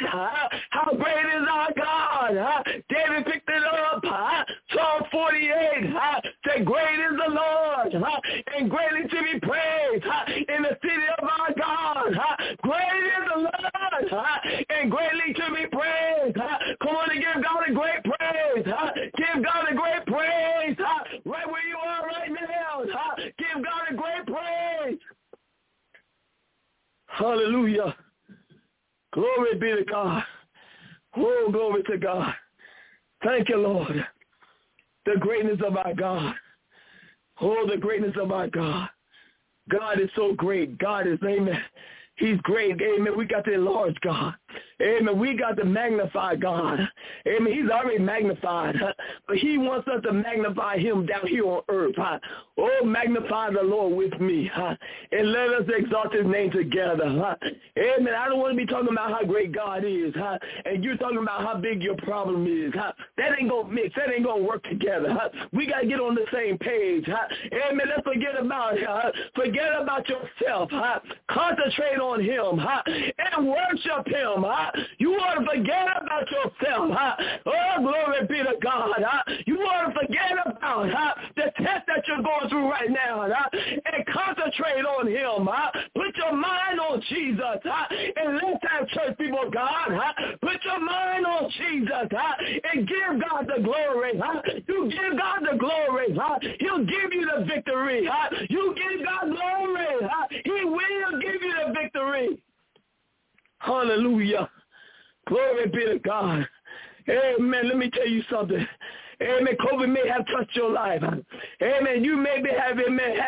is our God? David picked it up. Psalm 48 said, great is the Lord and greatly to be praised in the city of our God. Great is the Lord and greatly to be praised. Come on and give God a great praise. Give God a great praise. Right where you are right now. Give God a great praise. Hallelujah. Glory be to God. Oh, glory to God. Thank you, Lord. The greatness of our God. Oh, the greatness of our God. God is so great. God is, amen. He's great. Amen. We got to enlarge God. Amen. We got to magnify God. Amen. He's already magnified. But he wants us to magnify him down here on earth. Oh, magnify the Lord with me. And let us exalt his name together. Amen. I don't want to be talking about how great God is. And you're talking about how big your problem is. That ain't going to mix. That ain't going to work together. We got to get on the same page. Amen. Let's forget about yourself. Concentrate on him and worship him. You want to forget about yourself. Oh, glory be to God. You want to forget about the test that you're going through right now and concentrate on him. Put your mind on Jesus. And let's have church people, God. Put your mind on Jesus and give God the glory. You give God the glory. He'll give you the victory. You give God glory. He will give you the victory. Hallelujah. Glory be to God. Amen. Let me tell you something. Amen. COVID may have touched your life. Amen. You may be having,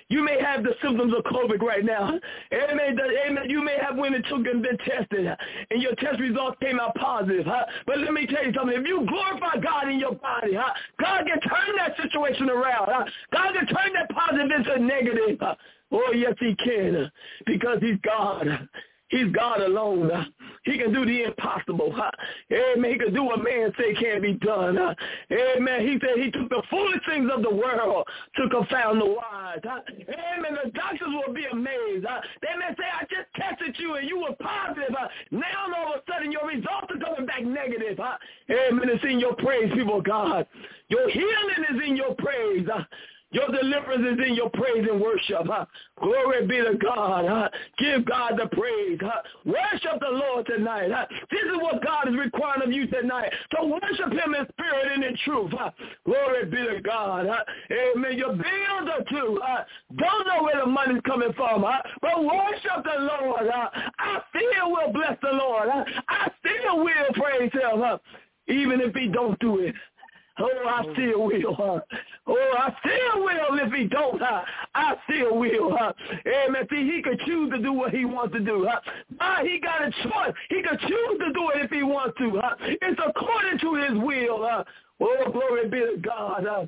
You may have the symptoms of COVID right now. Amen. Amen. You may have went and took and been tested, and your test results came out positive. But let me tell you something. If you glorify God in your body, God can turn that situation around. God can turn that positive into negative. Oh, yes, he can, because he's God. He's God alone. He can do the impossible. Amen. He can do what man say can't be done. Amen. He said he took the foolish things of the world to confound the wise. Amen. The doctors will be amazed. They may say, I just tested you and you were positive. Now all of a sudden your results are coming back negative. Amen. It's in your praise, people of God. Your healing is in your praise. Your deliverance is in your praise and worship. Glory be to God. Give God the praise. Worship the Lord tonight. This is what God is requiring of you tonight, to worship him in spirit and in truth. Glory be to God. Amen. Your bills are due. Don't know where the money's coming from, but worship the Lord. I still will bless the Lord. I still will praise him, even if he don't do it. Oh, I still will. Oh, I still will if he don't. I still will. Amen. See, he could choose to do what he wants to do. He got a choice. He could choose to do it if he wants to. It's according to his will. Oh, glory be to God.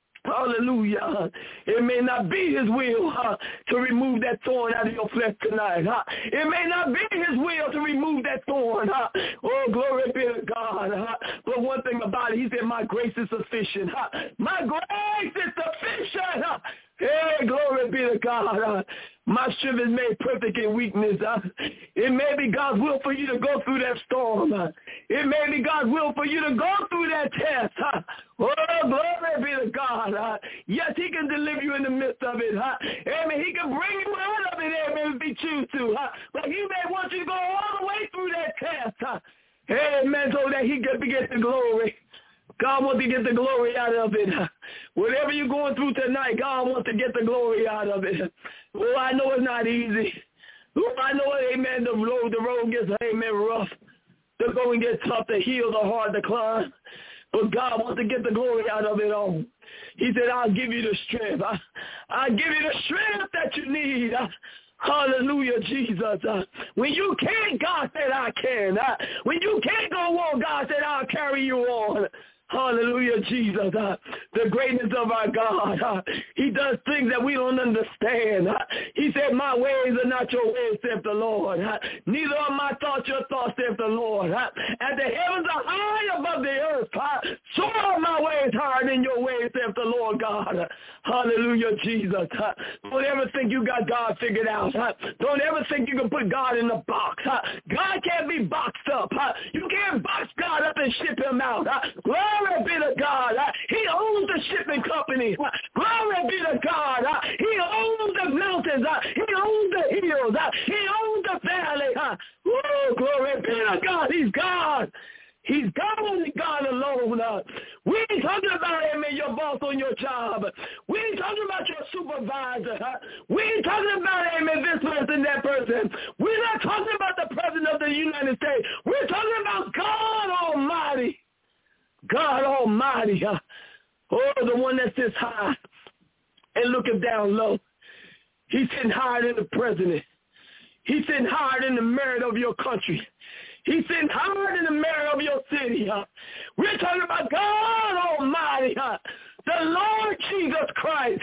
Hallelujah. It may not be his will to remove that thorn out of your flesh tonight. It may not be his will to remove that thorn. Oh, glory be to God. But one thing about it, he said, my grace is sufficient. My grace is sufficient. Hey, glory be to God. My strength is made perfect in weakness. It may be God's will for you to go through that storm. It may be God's will for you to go through that test. Oh, glory be to God. Yes, he can deliver you in the midst of it. Amen. He can bring you out of it, amen, if he chooses to. But he may want you to go all the way through that test. Amen, so that he can get the glory. God wants to get the glory out of it. Whatever you're going through tonight, God wants to get the glory out of it. Oh, I know it's not easy. Oh, I know, amen, the road gets, amen, rough. The going gets tough, the hills are hard to climb. But God wants to get the glory out of it all. He said, I'll give you the strength. I'll give you the strength that you need. Hallelujah, Jesus. When you can't, God said, I can. When you can't go on, God said, I'll carry you on. Hallelujah, Jesus. The greatness of our God. He does things that we don't understand. He said, my ways are not your ways, saith the Lord. Neither are my thoughts your thoughts, saith the Lord. As the heavens are high above the earth, so are my ways higher than your ways, saith the Lord God. Hallelujah, Jesus. Don't ever think you got God figured out. Don't ever think you can put God in a box. God can't be boxed up. You can't box God up and ship him out. Glory be to God. He owns the shipping company. Glory be to God. He owns the mountains. He owns the hills. He owns the valley. Oh, glory be to God. He's God. He's God and God alone. We ain't talking about, amen, your boss on your job. We ain't talking about your supervisor. We ain't talking about, amen, this person, that person. We're not talking about the president of the United States. We're talking about God Almighty. God Almighty. Oh, the one that sits high and looking down low. He's sitting higher than the president. He's sitting higher than the merit of your country. He's sitting higher than the merit of your city. We're talking about God Almighty, the Lord Jesus Christ.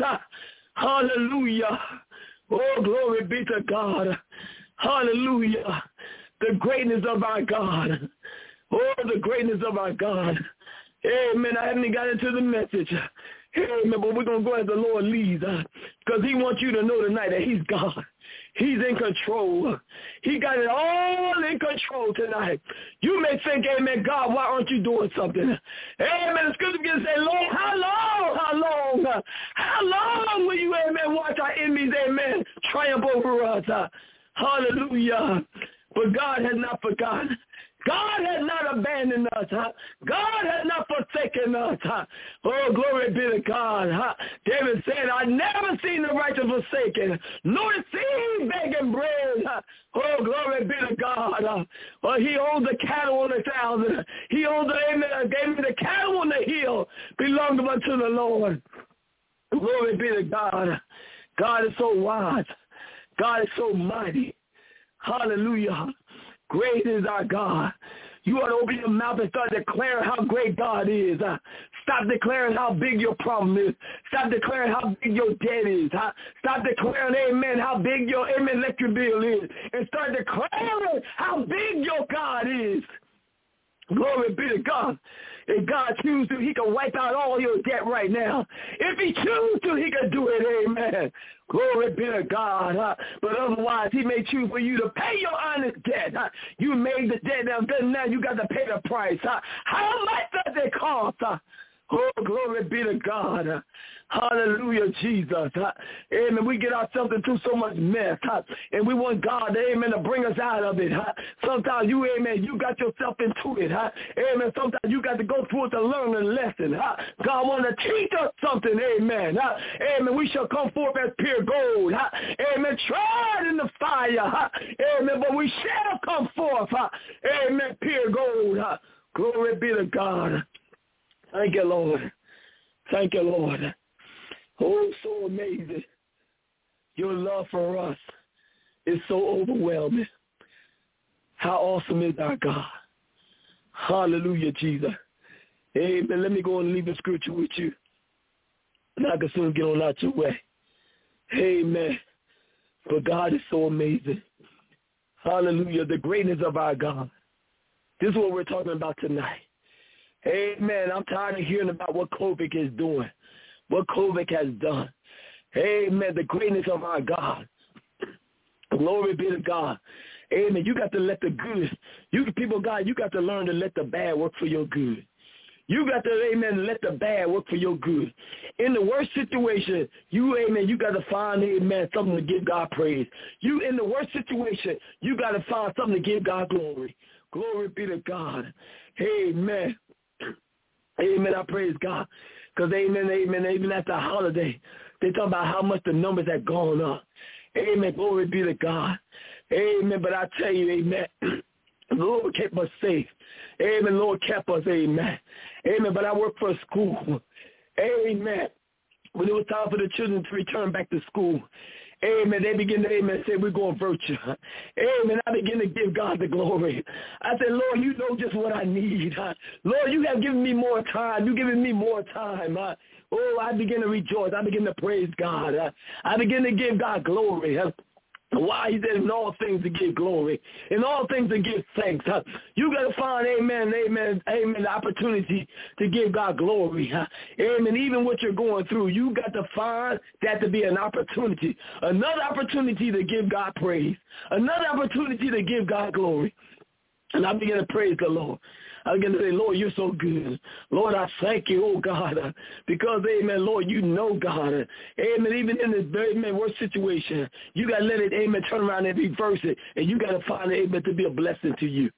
Hallelujah. Oh, glory be to God. Hallelujah. The greatness of our God. Oh, the greatness of our God. Amen. I haven't got into the message. Amen. But we're going to go as the Lord leads. Because he wants you to know tonight that he's God. He's in control. He got it all in control tonight. You may think, amen, God, why aren't you doing something? Amen. The scripture can say, Lord, how long will you, amen, watch our enemies, amen, triumph over us? Hallelujah. But God has not forgotten. God has not abandoned us. God has not forsaken us. Oh, glory be to God. David said, I never seen the righteous forsaken, nor the seed begging bread. Oh, glory be to God. Oh, he owns the cattle on the thousand. He owns the cattle on the hill belonging unto the Lord. Glory be to God. God is so wise. God is so mighty. Hallelujah. Great is our God. You ought to open your mouth and start declaring how great God is. Stop declaring how big your problem is. Stop declaring how big your debt is. Stop declaring, amen, how big your electric bill is. And start declaring how big your God is. Glory be to God. If God chooses to, he can wipe out all your debt right now. If he chooses to, he can do it, amen. Glory be to God. But otherwise, he may choose for you to pay your honest debt. You made the debt, now you got to pay the price. How much does it cost? Oh, glory be to God. Hallelujah, Jesus. Amen. We get ourselves into so much mess. And we want God, amen, to bring us out of it. Sometimes you, amen, you got yourself into it. Amen. Sometimes you got to go through it to learn a lesson. God wants to teach us something. Amen. Amen. We shall come forth as pure gold. Amen. Tried in the fire. Amen. But we shall come forth. Amen. Pure gold. Glory be to God. Thank you, Lord. Thank you, Lord. Oh, so amazing. Your love for us is so overwhelming. How awesome is our God. Hallelujah, Jesus. Amen. Let me go and leave the scripture with you. And I can soon get on out your way. Amen. But God is so amazing. Hallelujah. The greatness of our God. This is what we're talking about tonight. Amen. I'm tired of hearing about what COVID is doing, what COVID has done. Amen. The greatness of our God. Glory be to God. Amen. You got to let the good, people, God, you got to learn to let the bad work for your good. You got to, amen, let the bad work for your good. In the worst situation, amen, you got to find, amen, something to give God praise. In the worst situation, you got to find something to give God glory. Glory be to God. Amen. Amen. I praise God. Because, amen, even after the holiday, they talk about how much the numbers have gone up. Amen. Glory be to God. Amen. But I tell you, amen, the Lord kept us safe. Amen. Lord kept us. Amen. Amen. But I work for a school. Amen. When it was time for the children to return back to school, amen, they begin to, amen, say, we're going virtual. Amen. I begin to give God the glory. I said, Lord, you know just what I need. Lord, you have given me more time. You've given me more time. Oh, I begin to rejoice. I begin to praise God. I begin to give God glory. Why? He said in all things to give glory, in all things to give thanks. You got to find, amen, the opportunity to give God glory. Amen. Even what you're going through, you got to find that to be an opportunity, another opportunity to give God praise, another opportunity to give God glory. And I begin to praise the Lord. I begin to say, Lord, you're so good. Lord, I thank you, oh God, because, amen, Lord, you know, God. Amen, even in this very, amen, worst situation, you got to let it, amen, turn around and reverse it, and you got to find it, amen, to be a blessing to you.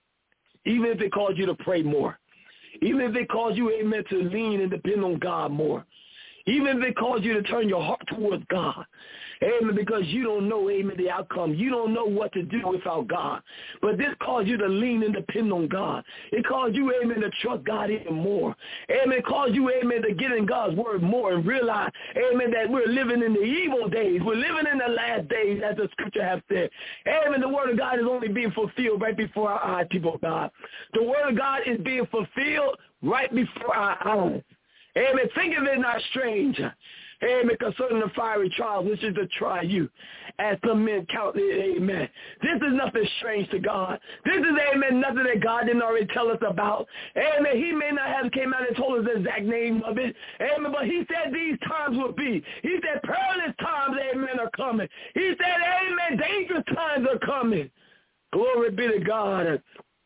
Even if it calls you to pray more. Even if it calls you, amen, to lean and depend on God more. Even if it calls you to turn your heart towards God. Amen, because you don't know, amen, the outcome. You don't know what to do without God. But this calls you to lean and depend on God. It calls you, amen, to trust God even more. Amen, it calls you, amen, to get in God's word more and realize, amen, that we're living in the evil days. We're living in the last days, as the scripture has said. Amen, the word of God is only being fulfilled right before our eyes, people of God. The word of God is being fulfilled right before our eyes. Amen. Think of it not strange. Amen. Concerning the fiery trials, which is to try you, as some men count it. Amen. This is nothing strange to God. This is, amen, nothing that God didn't already tell us about. Amen. He may not have came out and told us the exact name of it. Amen. But he said these times will be. He said perilous times, amen, are coming. He said, amen, dangerous times are coming. Glory be to God.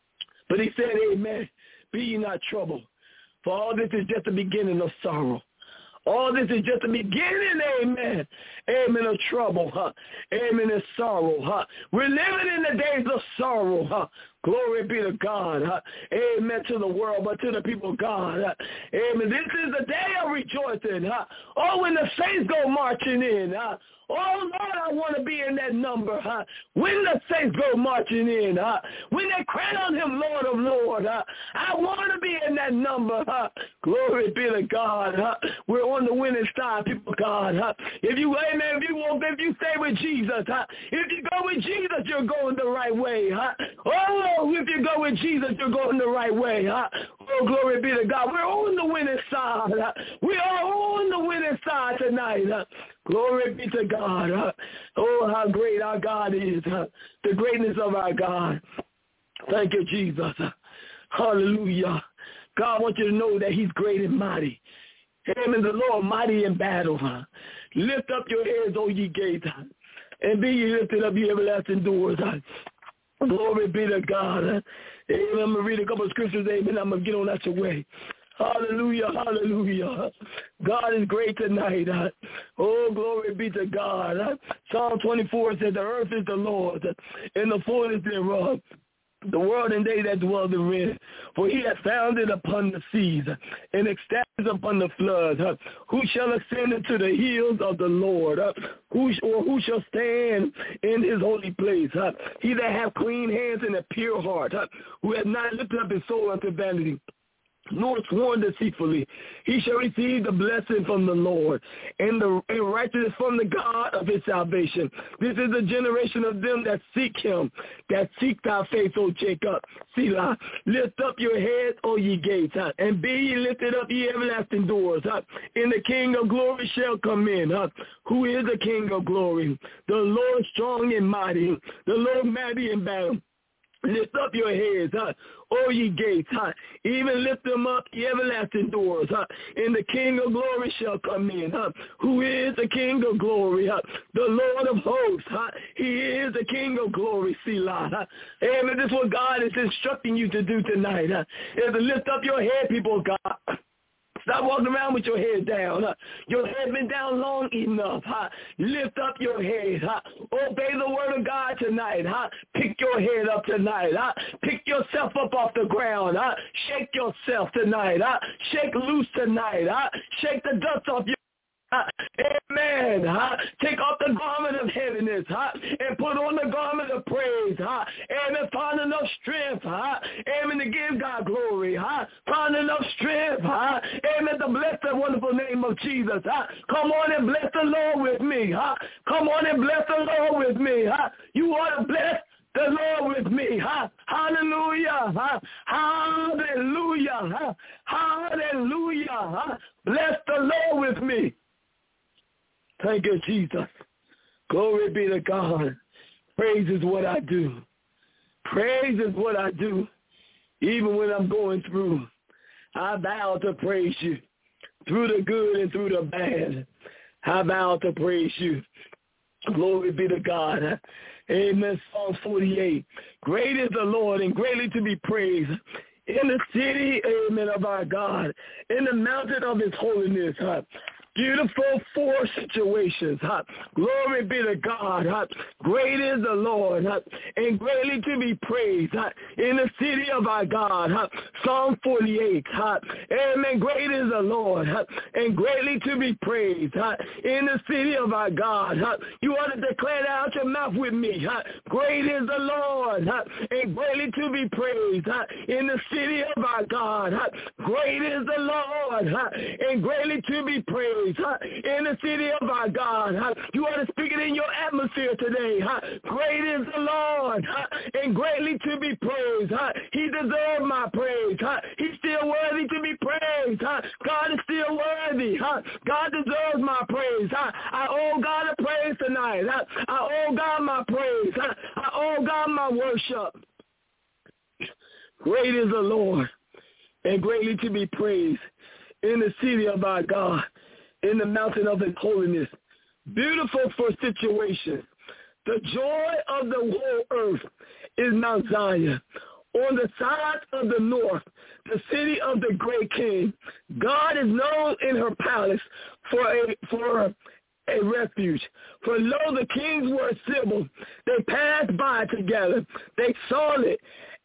But he said, amen, be ye not troubled. For all this is just the beginning of sorrow. All this is just the beginning, amen. Amen, of trouble, Amen, of sorrow, We're living in the days of sorrow, Glory be to God. Amen to the world, but to the people of God. Amen. This is the day of rejoicing. Oh, when the saints go marching in. Oh, Lord, I want to be in that number. When the saints go marching in. When they crown him Lord of Lords. I want to be in that number. Glory be to God. We're on the winning side, people of God. If you, amen, if you stay with Jesus, if you go with Jesus, you're going the right way. Oh, if you go with Jesus, you're going the right way. Oh, glory be to God. We're on the winning side. We are on the winning side tonight. Glory be to God. Oh, how great our God is. The greatness of our God. Thank you, Jesus. Hallelujah. God wants you to know that he's great and mighty. Amen. The Lord mighty in battle. Lift up your heads, O ye gates, and be ye lifted up, ye everlasting doors. Glory be to God. Amen. I'm going to read a couple of scriptures. Amen. I'm going to get on out your way. Hallelujah, hallelujah. God is great tonight. Oh, glory be to God. Psalm 24 says, the earth is the Lord's, and the fullness thereof, the world and they that dwell therein. For he hath founded upon the seas, and established upon the floods. Who shall ascend into the hills of the Lord? Who shall stand in his holy place? He that hath clean hands and a pure heart, who hath not lifted up his soul unto vanity, nor sworn deceitfully, he shall receive the blessing from the Lord, and righteousness from the God of his salvation. This is the generation of them that seek him, that seek thy face, O Jacob. Selah. Lift up your heads, O ye gates, and be ye lifted up, ye everlasting doors, and the King of glory shall come in. Who is the King of glory? The Lord strong and mighty, the Lord mighty in battle. Lift up your heads, O ye gates, even lift them up, ye everlasting doors, and the King of glory shall come in. Who is the King of glory? The Lord of hosts. He is the King of glory, Selah. Amen. This is what God is instructing you to do tonight, is to lift up your head, people of God. Stop walking around with your head down. Your head been down long enough. Lift up your head. Obey the word of God tonight. Pick your head up tonight. Pick yourself up off the ground. Shake yourself tonight. Shake loose tonight. Shake the dust off your amen. Take off the garment of heaviness and put on the garment of praise. Amen. Find enough strength. Amen. To give God glory. Find enough strength. Amen. To bless the wonderful name of Jesus. Come on and bless the Lord with me. Come on and bless the Lord with me. You ought to bless the Lord with me. Hallelujah. Hallelujah. Hallelujah. Bless the Lord with me. Thank you, Jesus. Glory be to God. Praise is what I do. Praise is what I do. Even when I'm going through, I vow to praise you. Through the good and through the bad, I vow to praise you. Glory be to God. Amen. Psalm 48. Great is the Lord and greatly to be praised. In the city, amen, of our God. In the mountain of his holiness. Beautiful four situations. Glory be to God. Great is the Lord and greatly to be praised in the city of our God. Psalm 48. Amen. Great is the Lord and greatly to be praised in the city of our God. You ought to declare that out your mouth with me. Great is the Lord and greatly to be praised in the city of our God. Great is the Lord and greatly to be praised in the city of our God. You ought to speak it in your atmosphere today. Great is the Lord and greatly to be praised. He deserves my praise. He's still worthy to be praised. God is still worthy. God deserves my praise. I owe God a praise tonight. I owe God my praise. I owe God my worship. Great is the Lord and greatly to be praised in the city of our God, in the mountain of his holiness. Beautiful for situations. The joy of the whole earth is Mount Zion. On the sides of the north, the city of the great king. God is known in her palace for a refuge. For lo, the kings were assembled. They passed by together. They saw it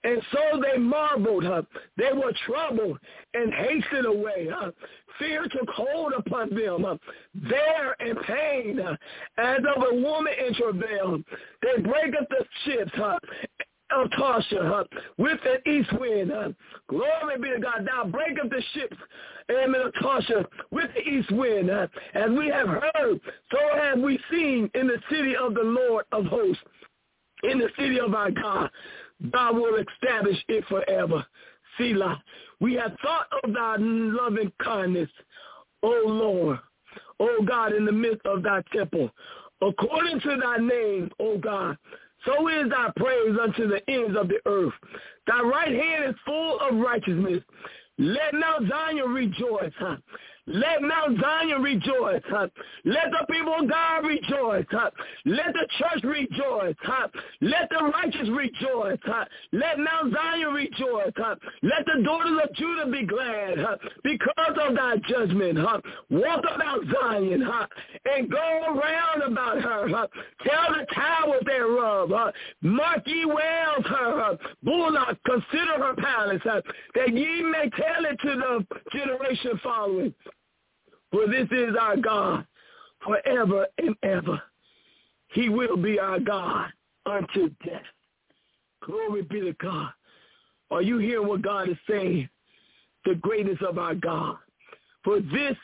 And so they marveled. They were troubled and hasted away. Fear took hold upon them. There in pain, as of a woman in travail, they break up the ships of Tarshish with an east wind. Glory be to God. Thou break up the ships, amen, of Tarshish with the east wind. As we have heard, so have we seen in the city of the Lord of hosts, in the city of our God. Thou will establish it forever. Selah. We have thought of thy loving kindness, O Lord, O God, in the midst of thy temple. According to thy name, O God, so is thy praise unto the ends of the earth. Thy right hand is full of righteousness. Let Mount Zion rejoice. Let Mount Zion rejoice. Let the people of God rejoice. Let the church rejoice. Let the righteous rejoice. Let Mount Zion rejoice. Let the daughters of Judah be glad because of thy judgment. Walk about Zion and go around about her. Tell the towers thereof. Mark ye well her. Bullock, consider her palace, that ye may tell it to the generation following. For this is our God forever and ever. He will be our God unto death. Glory be to God. Are you hearing what God is saying? The greatness of our God. For this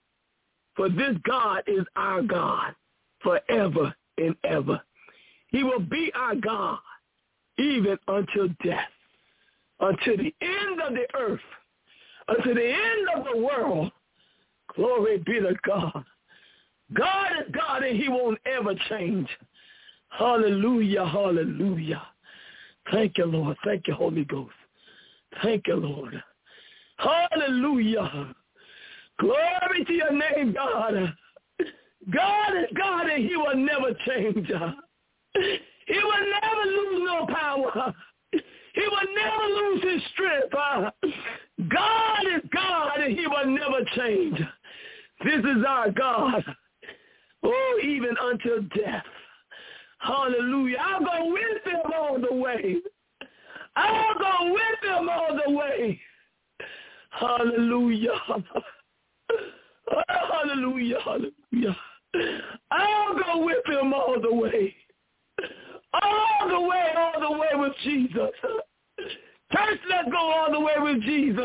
God is our God forever and ever. He will be our God even until death, until the end of the earth, until the end of the world. Glory be to God. God is God and he won't ever change. Hallelujah, hallelujah. Thank you, Lord. Thank you, Holy Ghost. Thank you, Lord. Hallelujah. Glory to your name, God. God is God and he will never change. He will never lose no power. He will never lose his strength. God is God and he will never change. This is our God. Oh, even until death. Hallelujah. I'll go with him all the way. I'll go with him all the way. Hallelujah. Hallelujah. Hallelujah. I'll go with him all the way. All the way with Jesus. Church, let's go all the way with Jesus.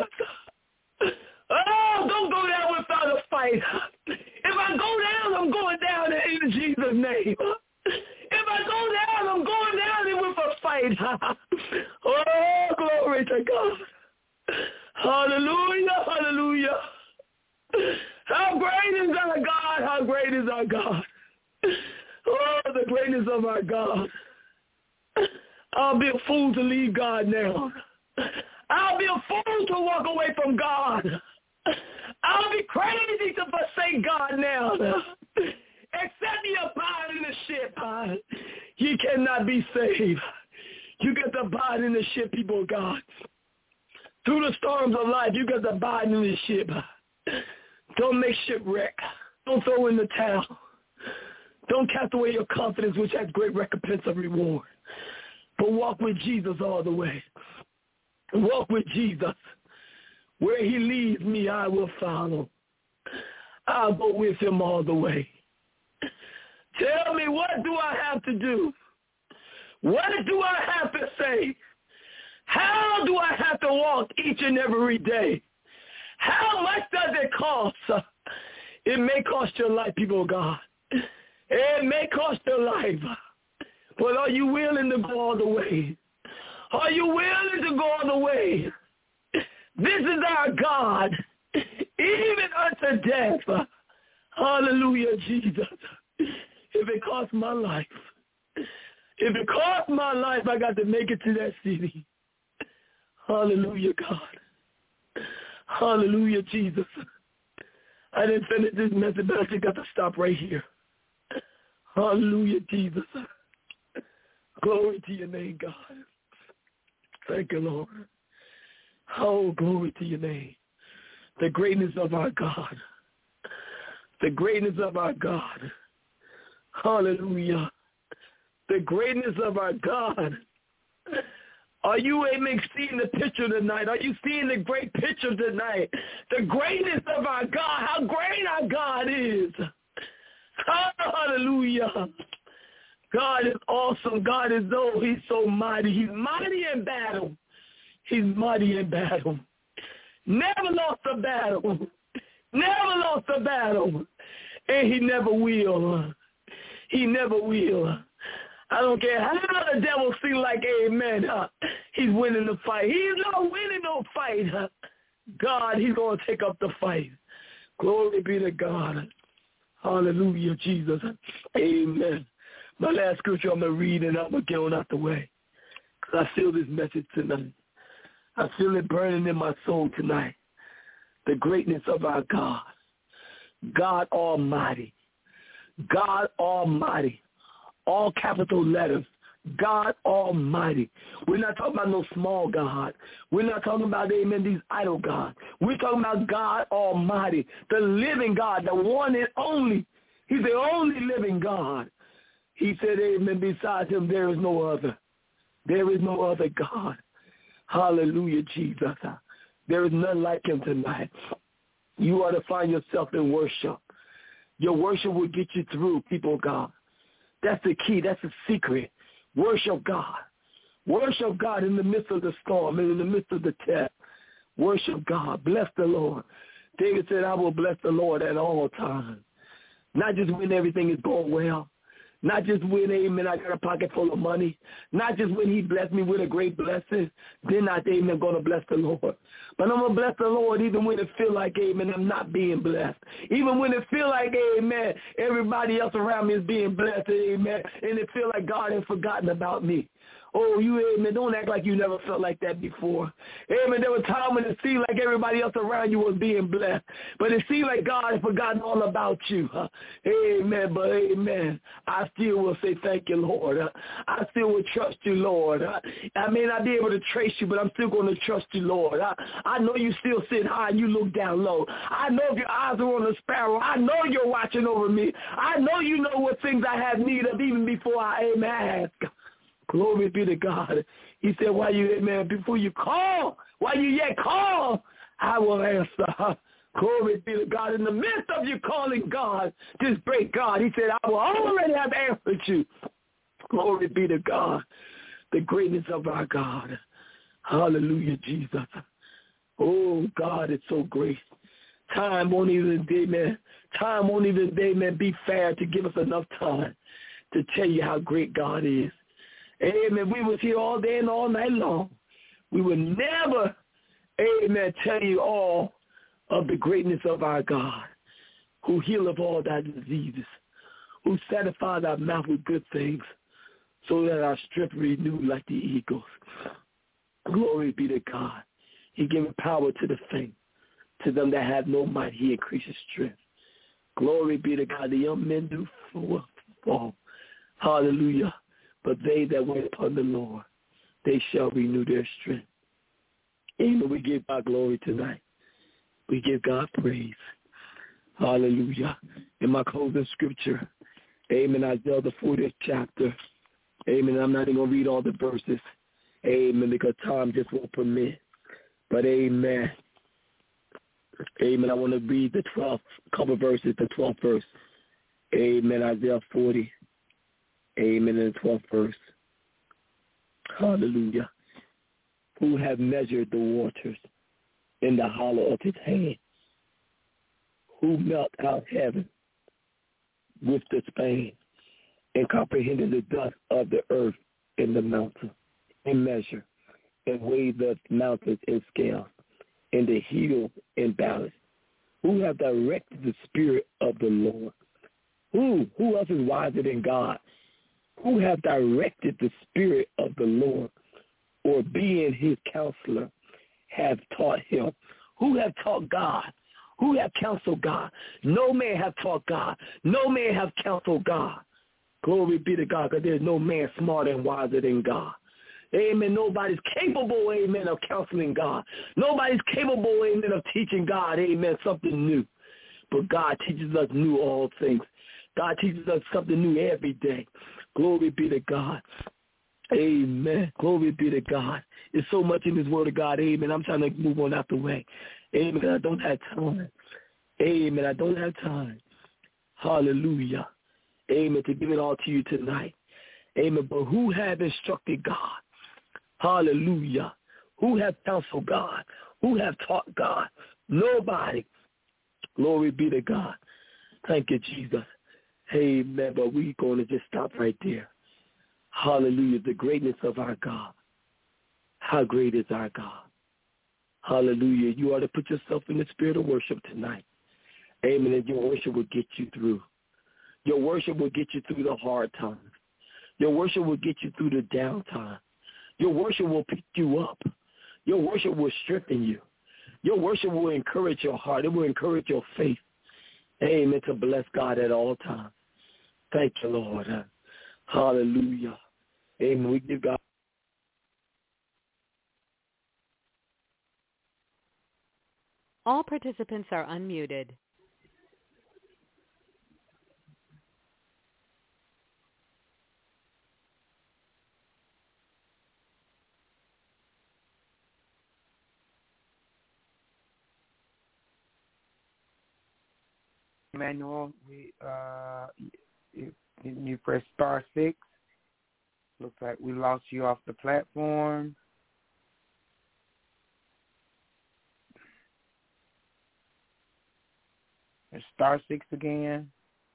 Oh, don't go down without a fight. If I go down, I'm going down in Jesus' name. If I go down, I'm going down with a fight. Oh, glory to God. Hallelujah, hallelujah. How great is our God? How great is our God? Oh, the greatness of our God. I'll be a fool to leave God now. I'll be a fool to walk away from God. I'll be crazy to forsake God now. Except you abide in the ship, you cannot be saved. You got to abide in the ship, people of God. Through the storms of life, you got to abide in the ship. Don't make shipwreck. Don't throw in the towel. Don't cast away your confidence, which has great recompense of reward. But walk with Jesus all the way. Walk with Jesus. Where he leads me, I will follow. I'll go with him all the way. Tell me, what do I have to do? What do I have to say? How do I have to walk each and every day? How much does it cost? It may cost your life, people of God. It may cost your life. But are you willing to go all the way? Are you willing to go all the way? This is our God, even unto death. Hallelujah, Jesus. If it costs my life, I got to make it to that city. Hallelujah, God. Hallelujah, Jesus. I didn't finish this message, but I just got to stop right here. Hallelujah, Jesus. Glory to your name, God. Thank you, Lord. Oh, glory to your name. The greatness of our God. The greatness of our God. Hallelujah. The greatness of our God. Are you, amen, seeing the picture tonight? Are you seeing the great picture tonight? The greatness of our God, how great our God is. Hallelujah. God is awesome. God is, oh, he's so mighty. He's mighty in battle. He's mighty in battle. Never lost a battle. Never lost a battle. And he never will. He never will. I don't care how the devil seems like, amen, he's winning the fight. He's not winning no fight. God, he's going to take up the fight. Glory be to God. Hallelujah, Jesus. Amen. My last scripture I'm going to read, and I'm going to get on out the way, because I feel this message tonight. I feel it burning in my soul tonight. The greatness of our God. God Almighty. God Almighty. All capital letters. God Almighty. We're not talking about no small God. We're not talking about, amen, these idol gods. We're talking about God Almighty, the living God, the one and only. He's the only living God. He said, amen, besides him there is no other. There is no other God. Hallelujah, Jesus. There is none like him tonight. You ought to find yourself in worship. Your worship will get you through, people of God. That's the key. That's the secret. Worship God. Worship God in the midst of the storm and in the midst of the test. Worship God. Bless the Lord. David said, I will bless the Lord at all times. Not just when everything is going well. Not just when, amen, I got a pocket full of money. Not just when he blessed me with a great blessing. Then I, amen, going to bless the Lord. But I'm going to bless the Lord even when it feel like, amen, I'm not being blessed. Even when it feel like, amen, everybody else around me is being blessed, amen, and it feel like God has forgotten about me. Oh, you, amen, don't act like you never felt like that before. Amen, there was a time when it seemed like everybody else around you was being blessed. But it seemed like God had forgotten all about you. Amen, but amen, I still will say thank you, Lord. I still will trust you, Lord. I may not be able to trace you, but I'm still going to trust you, Lord. I know you still sit high and you look down low. I know if your eyes are on the sparrow. I know you're watching over me. I know you know what things I have need of even before I, amen, ask. Glory be to God. He said, while you, amen, before you call, while you yet call, I will answer. Glory be to God. In the midst of you calling God, this great God, he said, I will already have answered you. Glory be to God. The greatness of our God. Hallelujah, Jesus. Oh, God, it's so great. Time won't even, amen, be fair to give us enough time to tell you how great God is. Amen. We was here all day and all night long. We would never, amen, tell you all of the greatness of our God, who healeth all thy diseases, who satisfies our mouth with good things, so that our strength renew like the eagles. Glory be to God. He giveth power to the faint. To them that have no might, he increases strength. Glory be to God. The young men do fall. Hallelujah. But they that wait upon the Lord, they shall renew their strength. Amen. We give God glory tonight. We give God praise. Hallelujah. In my closing scripture, amen, Isaiah the 40th chapter. Amen. I'm not even going to read all the verses. Amen, because time just won't permit. But amen. Amen. I want to read the 12th couple verses, the 12th verse. Amen. Isaiah 40. Amen. In the 12th verse. Hallelujah. Who have measured the waters in the hollow of his hand, who melt out heaven with the span, and comprehended the dust of the earth in the mountain, in measure, and weighed the mountains in scale, and the hills in balance, who have directed the spirit of the Lord. Who else is wiser than God? Who have directed the spirit of the Lord, or being his counselor, have taught him? Who have taught God? Who have counseled God? No man have taught God. No man have counseled God. Glory be to God, because there's no man smarter and wiser than God. Amen. Nobody's capable, amen, of counseling God. Nobody's capable, amen, of teaching God, amen, something new. But God teaches us new all things. God teaches us something new every day. Glory be to God. Amen. Glory be to God. There's so much in this word of God. Amen. I'm trying to move on out the way. Amen. I don't have time. Amen. I don't have time. Hallelujah. Amen. To give it all to you tonight. Amen. But who have instructed God? Hallelujah. Who have counseled God? Who have taught God? Nobody. Glory be to God. Thank you, Jesus. Amen. But we're going to just stop right there. Hallelujah. The greatness of our God. How great is our God. Hallelujah. You ought to put yourself in the spirit of worship tonight. Amen. And your worship will get you through. Your worship will get you through the hard times. Your worship will get you through the downtime. Your worship will pick you up. Your worship will strengthen you. Your worship will encourage your heart. It will encourage your faith. Amen. To bless God at all times. Thank you, Lord. Hallelujah. Amen. We give God. All participants are unmuted. Emmanuel, you press *6. Looks like we lost you off the platform. There's *6 again.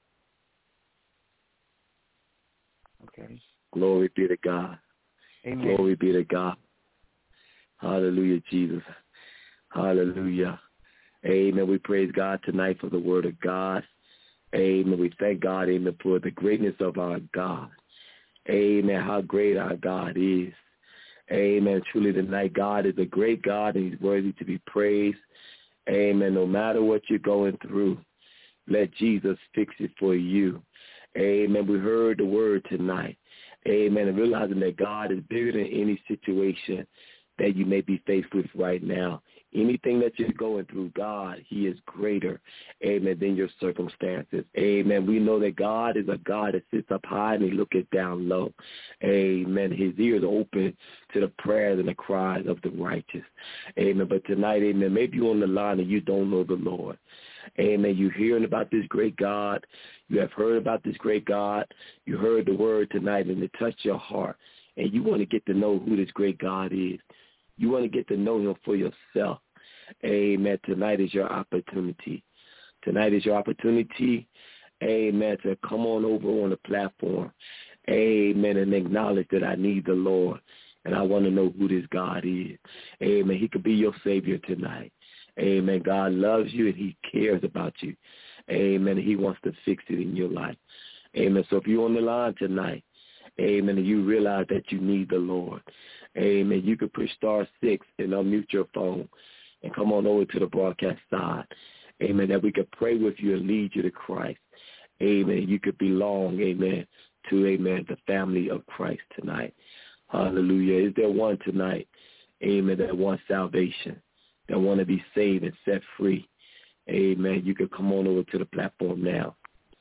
Okay. Glory be to God. Amen. Glory be to God. Hallelujah, Jesus. Hallelujah. Amen. We praise God tonight for the word of God. Amen. We thank God, amen, for the greatness of our God. Amen. How great our God is. Amen. Truly tonight, God is a great God and he's worthy to be praised. Amen. No matter what you're going through, let Jesus fix it for you. Amen. We heard the word tonight. Amen. And realizing that God is bigger than any situation that you may be faced with right now. Anything that you're going through, God, he is greater, amen, than your circumstances. Amen. We know that God is a God that sits up high and he looketh down low. Amen. His ears are open to the prayers and the cries of the righteous. Amen. But tonight, amen, maybe you're on the line and you don't know the Lord. Amen. You're hearing about this great God. You have heard about this great God. You heard the word tonight and it touched your heart. And you want to get to know who this great God is. You want to get to know him for yourself. Amen. Tonight is your opportunity. Tonight is your opportunity, amen, to come on over on the platform, amen, and acknowledge that I need the Lord, and I want to know who this God is. Amen. He could be your Savior tonight. Amen. God loves you, and he cares about you. Amen. He wants to fix it in your life. Amen. So if you're on the line tonight, amen, and you realize that you need the Lord, amen, you could push *6 and unmute your phone and come on over to the broadcast side. Amen, that we could pray with you and lead you to Christ. Amen. You could belong, amen, to, amen, the family of Christ tonight. Hallelujah. Is there one tonight, amen, that wants salvation, that want to be saved and set free? Amen. You could come on over to the platform now.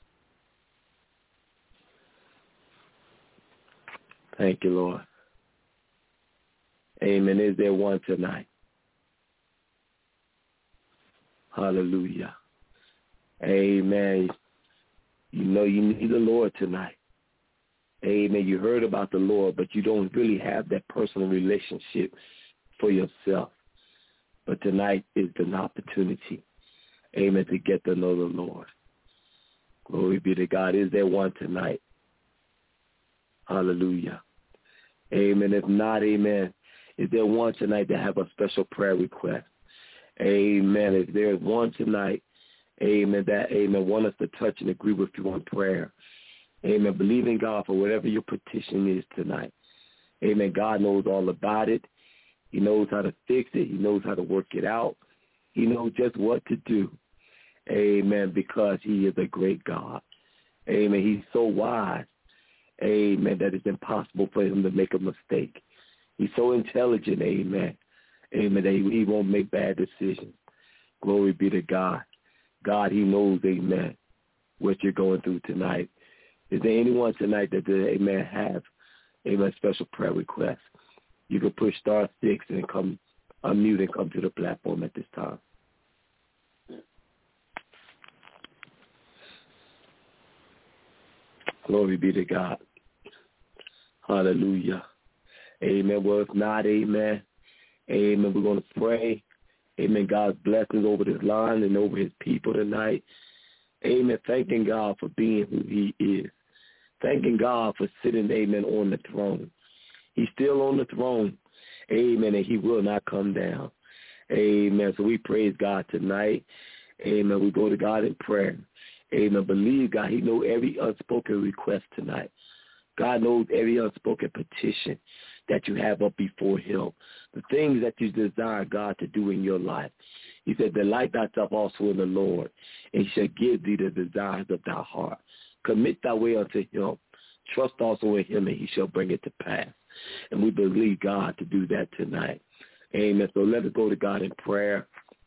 Thank you, Lord. Amen. Is there one tonight? Hallelujah. Amen. You know you need the Lord tonight. Amen. You heard about the Lord, but you don't really have that personal relationship for yourself. But tonight is an opportunity, amen, to get to know the Lord. Glory be to God. Is there one tonight? Hallelujah. Amen. If not, amen, is there one tonight that have a special prayer request? Amen. If there's one tonight, amen, that, amen, want us to touch and agree with you on prayer. Amen. Believe in God for whatever your petition is tonight. Amen. God knows all about it. He knows how to fix it. He knows how to work it out. He knows just what to do. Amen. Because he is a great God. Amen. He's so wise. Amen. That it's impossible for him to make a mistake. He's so intelligent. Amen. Amen. That he won't make bad decisions. Glory be to God. God, he knows, amen, what you're going through tonight. Is there anyone tonight that, amen, have amen, special prayer request, you can push *6 and come unmute and come to the platform at this time. Glory be to God. Hallelujah. Amen. Well, if not, amen. Amen. We're going to pray. Amen. God's blessings over this line and over his people tonight. Amen. Thanking God for being who he is. Thanking God for sitting, amen, on the throne. He's still on the throne. Amen. And he will not come down. Amen. So we praise God tonight. Amen. We go to God in prayer. Amen. Believe God. He knows every unspoken request tonight. God knows every unspoken petition that you have up before him. The things that you desire God to do in your life. He said, delight thyself also in the Lord, and he shall give thee the desires of thy heart. Commit thy way unto him. Trust also in him, and he shall bring it to pass. And we believe God to do that tonight. Amen. So let us go to God in prayer.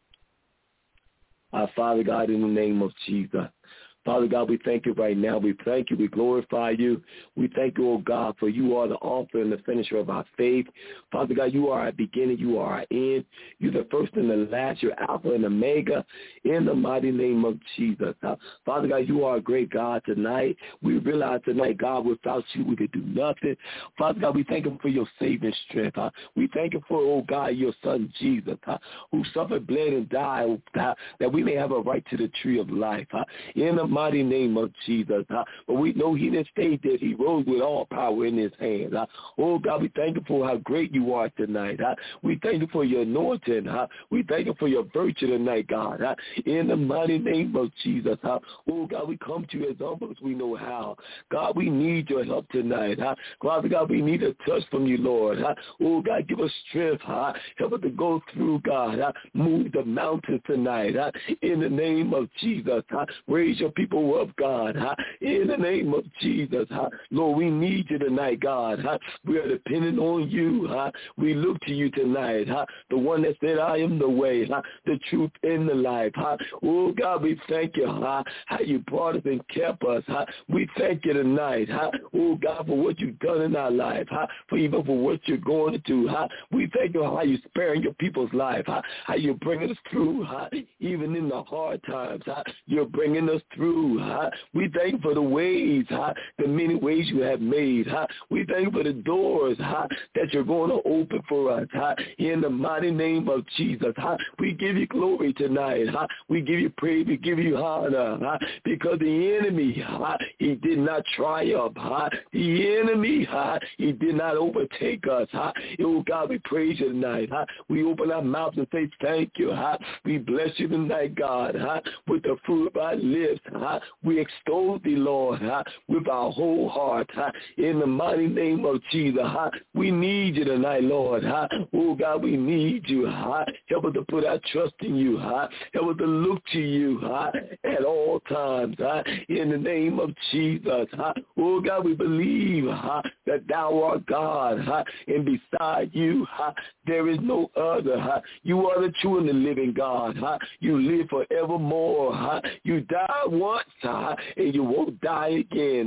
Our Father God, in the name of Jesus. Father God, we thank you right now. We thank you. We glorify you. We thank you, oh God, for you are the author and the finisher of our faith. Father God, you are our beginning. You are our end. You're the first and the last. You're Alpha and Omega in the mighty name of Jesus. Father God, you are a great God tonight. We realize tonight, God, without you, we could do nothing. Father God, we thank you for your saving strength. We thank you for, oh God, your son Jesus, who suffered, bled, and died, that we may have a right to the tree of life. In the mighty name of Jesus. But we know he didn't stay dead. He rose with all power in his hands. Oh, God, we thank you for how great you are tonight. We thank you for your anointing. We thank you for your virtue tonight, God. In the mighty name of Jesus. Oh, God, we come to you as humble as we know how. God, we need your help tonight. Father God, we need a touch from you, Lord. Oh, God, give us strength. Help us to go through, God. Move the mountains tonight. In the name of Jesus. Raise your people up, God, in the name of Jesus. Lord, we need you tonight, God. We are dependent on you. We look to you tonight, the one that said, I am the way, the truth, and the life. Oh, God, we thank you, how you brought us and kept us. We thank you tonight, oh, God, for what you've done in our life, for even for what you're going to do. We thank you how you're sparing your people's life, how you're bringing us through, even in the hard times. You're bringing us through. We thank you for the ways, the many ways you have made. We thank you for the doors that you're going to open for us. In the mighty name of Jesus, we give you glory tonight. We give you praise. We give you honor because the enemy, he did not triumph. The enemy, he did not overtake us. Oh, God, we praise you tonight. We open our mouths and say thank you. We bless you tonight, God, with the fruit of our lips. We extol thee, Lord, with our whole heart. In the mighty name of Jesus, we need you tonight, Lord. Oh, God, we need you. Help us to put our trust in you. Help us to look to you at all times. In the name of Jesus. Oh, God, we believe that thou art God, and beside you, there is no other. You are the true and the living God. You live forevermore. You died once, and you won't die again.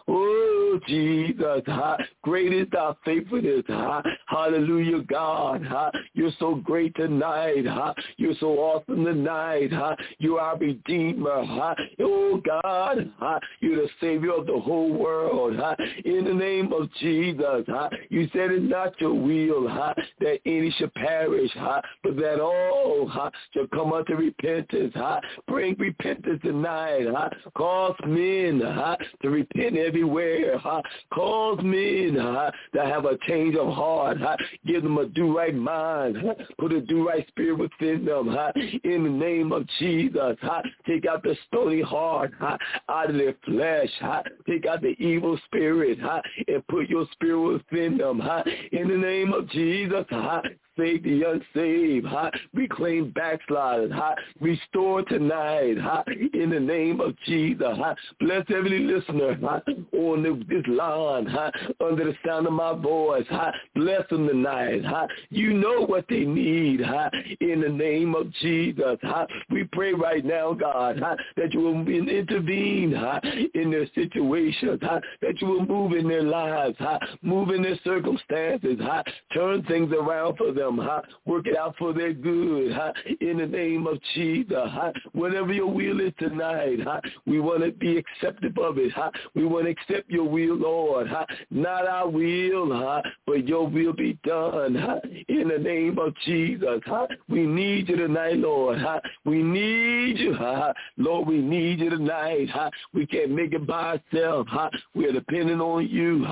Oh, Jesus, great is thy faithfulness. Hallelujah, God. You're so great tonight. You're so awesome tonight. You are Redeemer. Oh, God, you're the Savior of the whole world. In the name of Jesus, you said it's not your will that any should perish, but that all shall come unto repentance. Bring repentance tonight. Cause men to repent everywhere. Cause men to have a change of heart. Give them a do-right mind. Put a do-right spirit within them. In the name of Jesus, take out the stony heart out of their flesh. Take out the evil spirit and put your spirit within them. In the name of Jesus, save the unsaved. Reclaim backsliders. Restore tonight. In the name of Jesus. Bless every listener on this line under the sound of my voice. Bless them tonight. You know what they need in the name of Jesus. We pray right now, God, that you will intervene in their situations, that you will move in their lives, move in their circumstances, turn things around for them, work it out for their good in the name of Jesus. Whatever your will is tonight, we want to be acceptive of it. We want to accept your will, Lord. Not our will, but your will be done in the name of Jesus. We need you tonight, Lord. We need you. Lord, we need you tonight. We can't make it by ourselves. We're depending on you.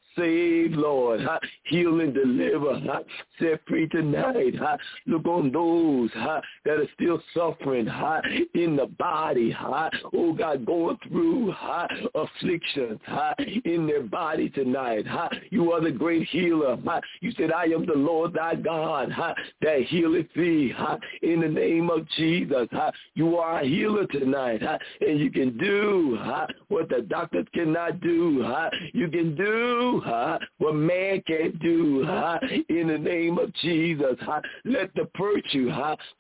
Save, Lord. Heal and deliver. Set free tonight. Look on those that are still suffering in the body. Oh, God, going through afflictions in their body tonight. You are the great healer. You said, I am the Lord thy God that healeth thee. In the name of Jesus, you are a healer tonight. And you can do what the doctors cannot do. You can do what man can't do. In the name of Jesus, let the virtue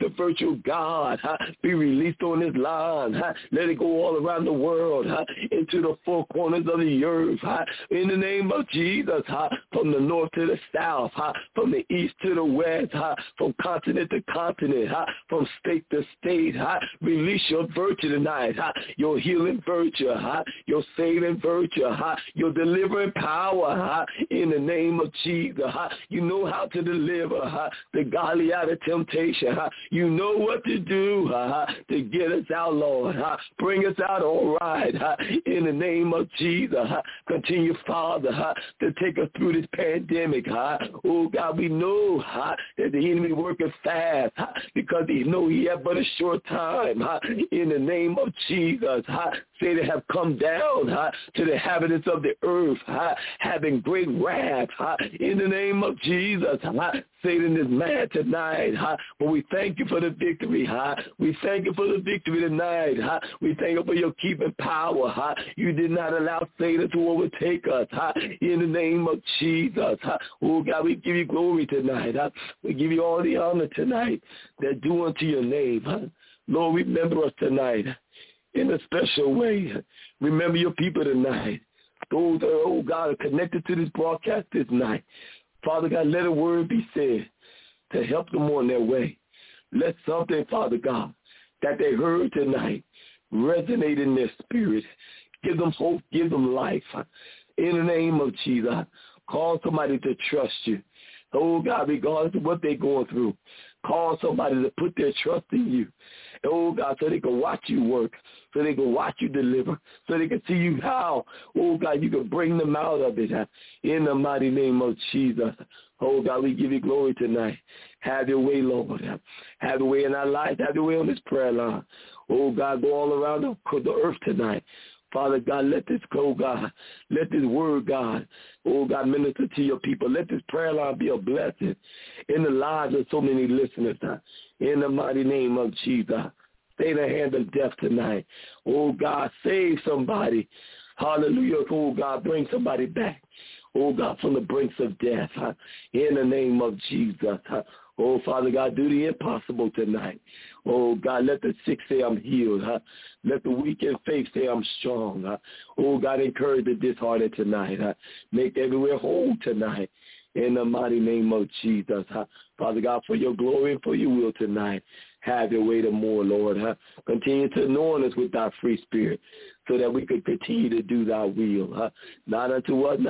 of God be released on this line. Let it go all around the world, into the four corners of the earth. In the name of Jesus, from the north to the south, from the east to the west, from continent to continent, from state to state. Release your virtue tonight, your healing virtue, your saving virtue, your delivering power in the name of Jesus. You know how to deliver the godly out of temptation. You know what to do to get us out, Lord. Bring us out all right in the name of Jesus. Continue, Father, to take us through this pandemic. Oh, God, we know that the enemy working fast because he know he have but a short time. In the name of Jesus, Satan have come down to the inhabitants of the earth, having great wrath. In the name of Jesus, Satan is mad tonight, but we thank you for the victory. We thank you for the victory tonight. We thank you for your keeping power. You did not allow Satan to overtake us. In the name of Jesus. Oh, God, we give you glory tonight. We give you all the honor tonight that due unto your name. Lord, remember us tonight in a special way. Remember your people tonight. Those that, oh, God, are connected to this broadcast this night. Father God, let a word be said to help them on their way. Let something, Father God, that they heard tonight resonate in their spirit. Give them hope. Give them life. In the name of Jesus, call somebody to trust you. Oh, God, regardless of what they're going through, call somebody to put their trust in you. Oh, God, so they can watch you work, so they can watch you deliver, so they can see you how, oh, God, you can bring them out of it in the mighty name of Jesus. Oh, God, we give you glory tonight. Have your way, Lord. Have your way in our lives. Have your way on this prayer line. Oh, God, go all around the earth tonight. Father God, let this go, God. Let this word, God, oh, God, minister to your people. Let this prayer line be a blessing in the lives of so many listeners. In the mighty name of Jesus. Stay in the hand of death tonight. Oh, God, save somebody. Hallelujah. Oh, God, bring somebody back. Oh, God, from the brinks of death. In the name of Jesus. Oh, Father God, do the impossible tonight. Oh, God, let the sick say I'm healed. Let the weak in faith say I'm strong. Oh, God, encourage the disheartened tonight. Make everywhere whole tonight. In the mighty name of Jesus. Father God, for your glory and for your will tonight, have your way to more, Lord. Continue to anoint us with thy free spirit so that we could continue to do thy will. Not unto us,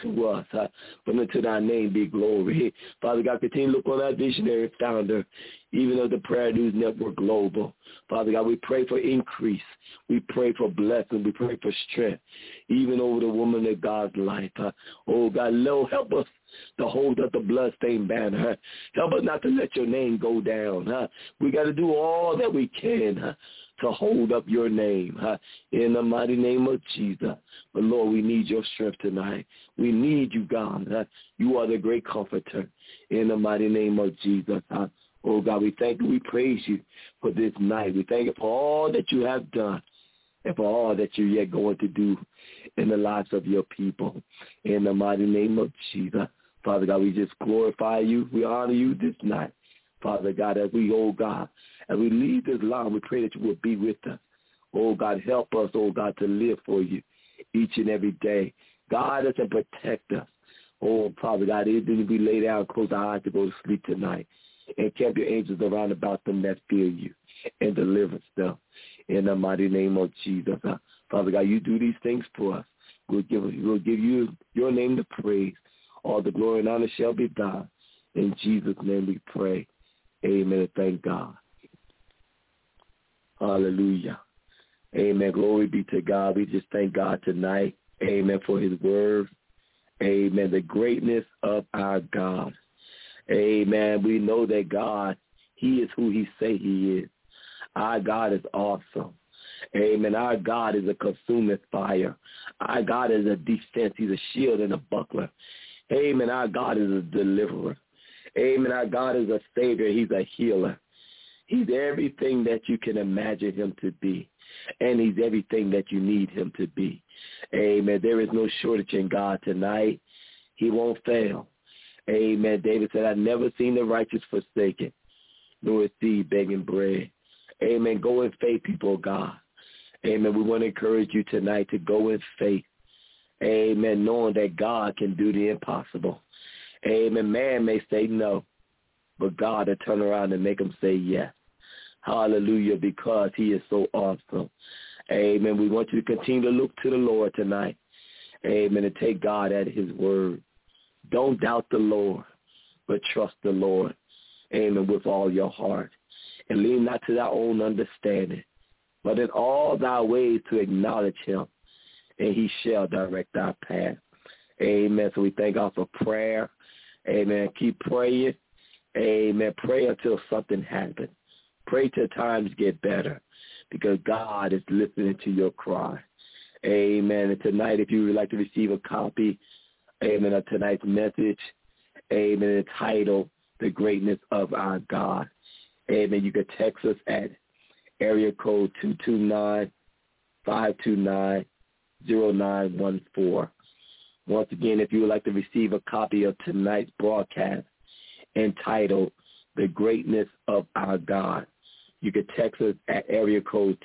but unto thy name be glory. Father God, continue to look on our visionary founder, even of the Prayer News Network Global. Father God, we pray for increase. We pray for blessing. We pray for strength, even over the woman of God's life. Oh, God, Lord, help us to hold up the bloodstained banner. Help us not to let your name go down. We got to do all that we can to hold up your name in the mighty name of Jesus. But, Lord, we need your strength tonight. We need you, God. You are the great comforter in the mighty name of Jesus. Oh, God, we thank you. We praise you for this night. We thank you for all that you have done. and for all that you're yet going to do in the lives of your people. In the mighty name of Jesus. Father God, we just glorify you. We honor you this night. Father God, as we, oh God, as we leave this line, we pray that you will be with us. Oh God, help us, oh God, to live for you each and every day. Guide us and protect us. Oh, Father God, even we lay down, close our eyes to go to sleep tonight, and keep your angels around about them that fear you and deliver them. In the mighty name of Jesus. Father God, you do these things for us. We'll give you your name to praise. All the glory and honor shall be done. In Jesus' name we pray. Amen. Thank God. Hallelujah. Amen. Glory be to God. We just thank God tonight. Amen. For his word. Amen. The greatness of our God. Amen. We know that God, he is who he say he is. Our God is awesome. Amen. Our God is a consuming fire. Our God is a defense. He's a shield and a buckler. Amen. Our God is a deliverer. Amen. Our God is a savior. He's a healer. He's everything that you can imagine him to be. And he's everything that you need him to be. Amen. There is no shortage in God tonight. He won't fail. Amen. David said, I've never seen the righteous forsaken, nor a seed begging bread. Amen. Go in faith, people of God. Amen. We want to encourage you tonight to go in faith. Amen. Knowing that God can do the impossible. Amen. Man may say no, but God will turn around and make him say yes. Hallelujah, because he is so awesome. Amen. We want you to continue to look to the Lord tonight. Amen. And take God at his word. Don't doubt the Lord, but trust the Lord. Amen. With all your heart. And lean not to thy own understanding, but in all thy ways to acknowledge him, and he shall direct our path. Amen. So we thank God for prayer. Amen. Keep praying. Amen. Pray until something happens. Pray till times get better, because God is listening to your cry. Amen. And tonight, if you would like to receive a copy, amen, of tonight's message, amen, entitled The Greatness of Our God, amen, you can text us at area code 229-529-0914. Once again, if you would like to receive a copy of tonight's broadcast entitled The Greatness of Our God, you can text us at area code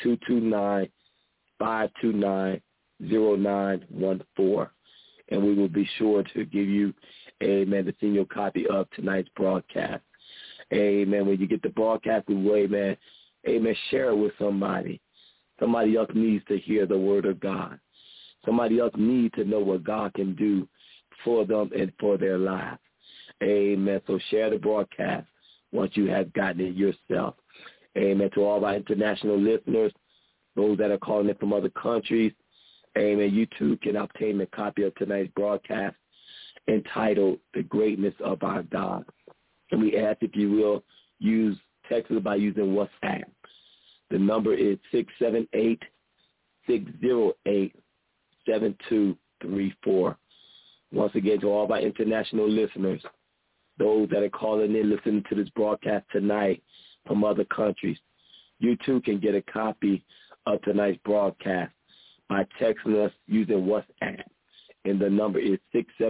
229-529-0914, and we will be sure to give you, amen, to send you a copy of tonight's broadcast. Amen. When you get the broadcast, we will, amen, share it with somebody. Somebody else needs to hear the word of God. Somebody else needs to know what God can do for them and for their lives. Amen. So share the broadcast once you have gotten it yourself. Amen. To all our international listeners, those that are calling in from other countries, amen, you too can obtain a copy of tonight's broadcast entitled The Greatness of Our God. And we ask, if you will, use text by using WhatsApp. The number is 678-608-7234. Once again, to all of our international listeners, those that are calling in, listening to this broadcast tonight from other countries, you too can get a copy of tonight's broadcast by texting us using WhatsApp. And the number is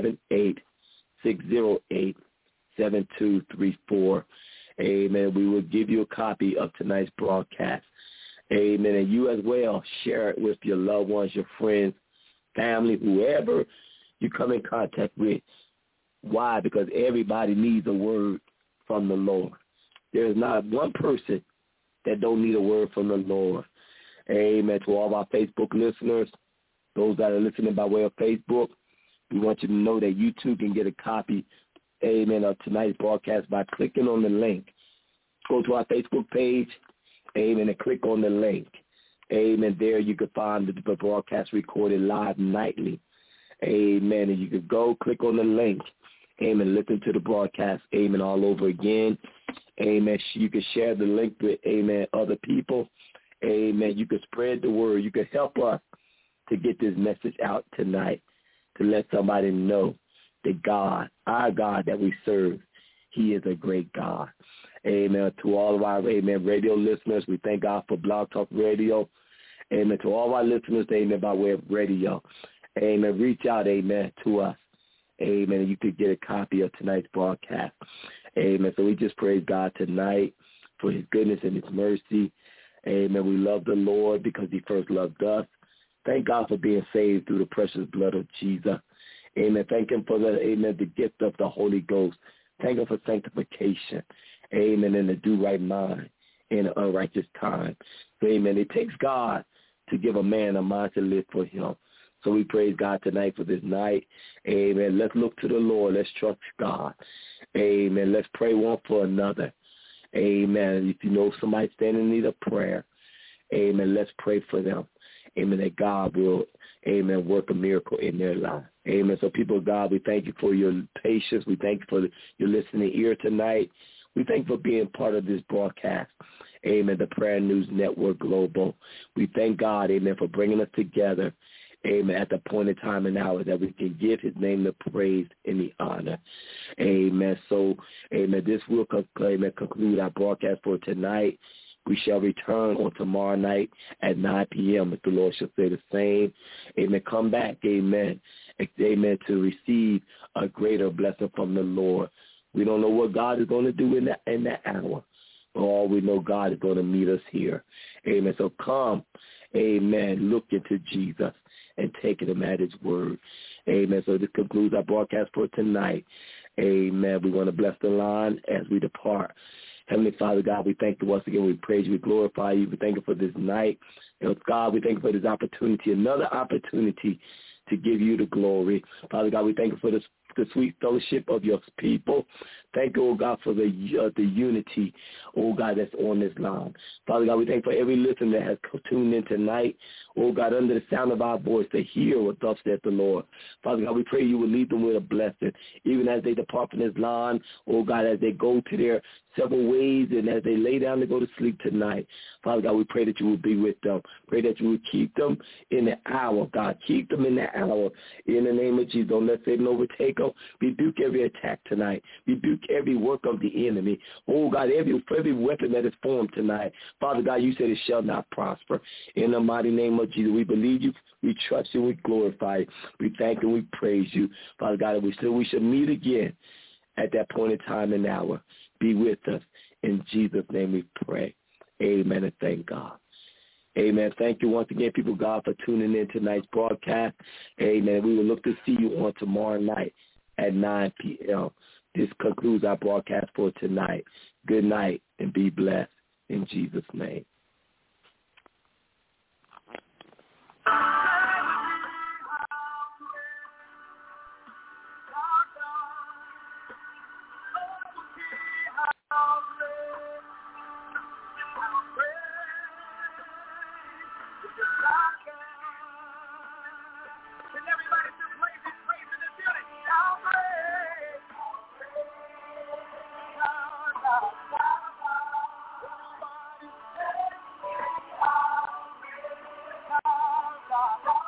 678-608-7234. Amen. We will give you a copy of tonight's broadcast. Amen. And you as well, share it with your loved ones, your friends, family, whoever you come in contact with. Why? Because everybody needs a word from the Lord. There is not one person that don't need a word from the Lord. Amen. To all of our Facebook listeners, those that are listening by way of Facebook, we want you to know that you too can get a copy, amen, of tonight's broadcast by clicking on the link. Go to our Facebook page, amen, and click on the link. Amen. There you can find the broadcast recorded live nightly. Amen. And you can go click on the link. Amen. Listen to the broadcast. Amen. All over again. Amen. You can share the link with, amen, other people. Amen. You can spread the word. You can help us to get this message out tonight, to let somebody know that God, our God that we serve, he is a great God. Amen. To all of our, amen, radio listeners, we thank God for Blog Talk Radio. Amen. To all our listeners, amen, by way of radio. Amen. Reach out, amen, to us. Amen. You could get a copy of tonight's broadcast. Amen. So we just praise God tonight for his goodness and his mercy. Amen. We love the Lord because he first loved us. Thank God for being saved through the precious blood of Jesus. Amen. Thank him for the gift of the Holy Ghost. Thank him for sanctification. Amen. And the do right mind in an unrighteous time. So, amen. It takes God to give a man a mind to live for him. So we praise God tonight for this night. Amen. Let's look to the Lord. Let's trust God. Amen. Let's pray one for another. Amen. If you know somebody standing in need of prayer, amen, let's pray for them. Amen. That God will, amen, work a miracle in their life. Amen. So people of God, we thank you for your patience. We thank you for your listening ear tonight. We thank you for being part of this broadcast. Amen. The Prayer News Network Global. We thank God, amen, for bringing us together. Amen. At the point in time and hour that we can give his name the praise and the honor. Amen. So, amen, this will conclude our broadcast for tonight. We shall return on tomorrow night at 9 p.m. if the Lord shall say the same. Amen. Come back, amen. Amen, to receive a greater blessing from the Lord. We don't know what God is going to do in that hour. But all we know, God is going to meet us here. Amen. So come, amen, look into Jesus and take him at his word. Amen. So this concludes our broadcast for tonight. Amen. We want to bless the line as we depart. Heavenly Father, God, we thank you once again. We praise you. We glorify you. We thank you for this night. And God, we thank you for this opportunity, another opportunity to give you the glory. Father God, we thank you for the sweet fellowship of your people. Thank you, oh God, for the unity, oh God, that's on this line. Father God, we thank you for every listener that has tuned in tonight, oh God, under the sound of our voice to hear what thus saith the Lord. Father God, we pray you will lead them with a blessing, even as they depart from this line, oh God, as they go to their several ways and as they lay down to go to sleep tonight. Father God, we pray that you will be with them. Pray that you will keep them in the hour, God. Keep them in the hour. In the name of Jesus, don't let Satan overtake them. Rebuke every attack tonight. Rebuke every work of the enemy. Oh, God, every weapon that is formed tonight. Father God, you said it shall not prosper. In the mighty name of Jesus, we believe you. We trust you. We glorify you. We thank you. We praise you. Father God, we shall meet again at that point in time and hour. Be with us. In Jesus' name we pray. Amen and thank God. Amen. Thank you once again, people of God, for tuning in tonight's broadcast. Amen. We will look to see you on tomorrow night at 9 p.m. This concludes our broadcast for tonight. Good night and be blessed in Jesus' name. God.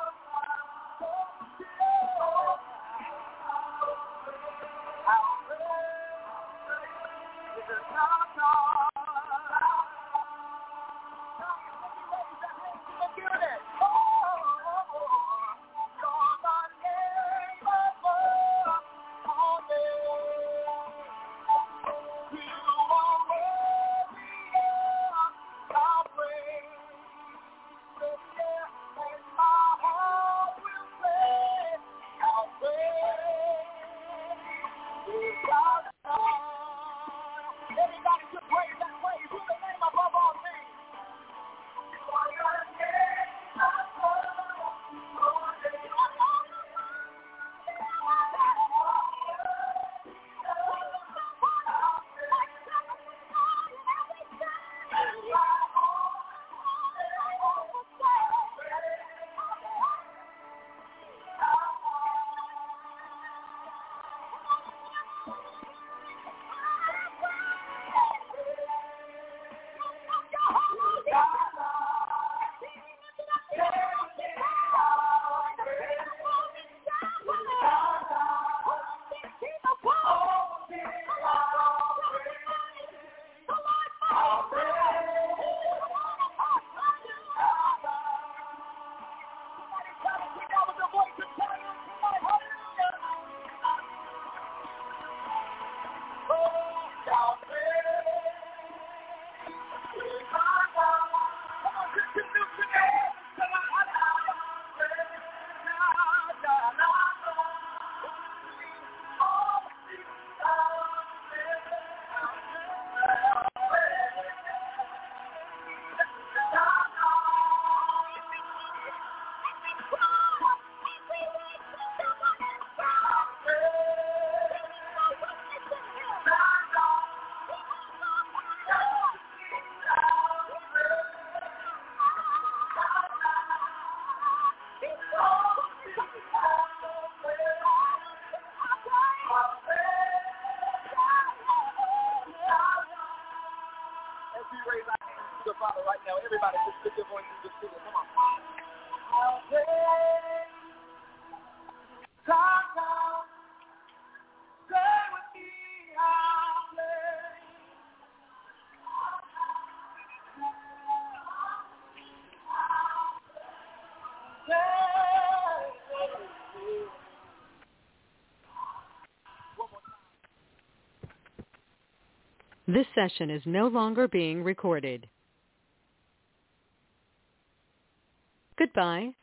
Father, right now. Everybody just lift your voice and just sing it. Come on. I'll pray. Talk out. Stay with me. I'll play. This session is no longer being recorded. Goodbye.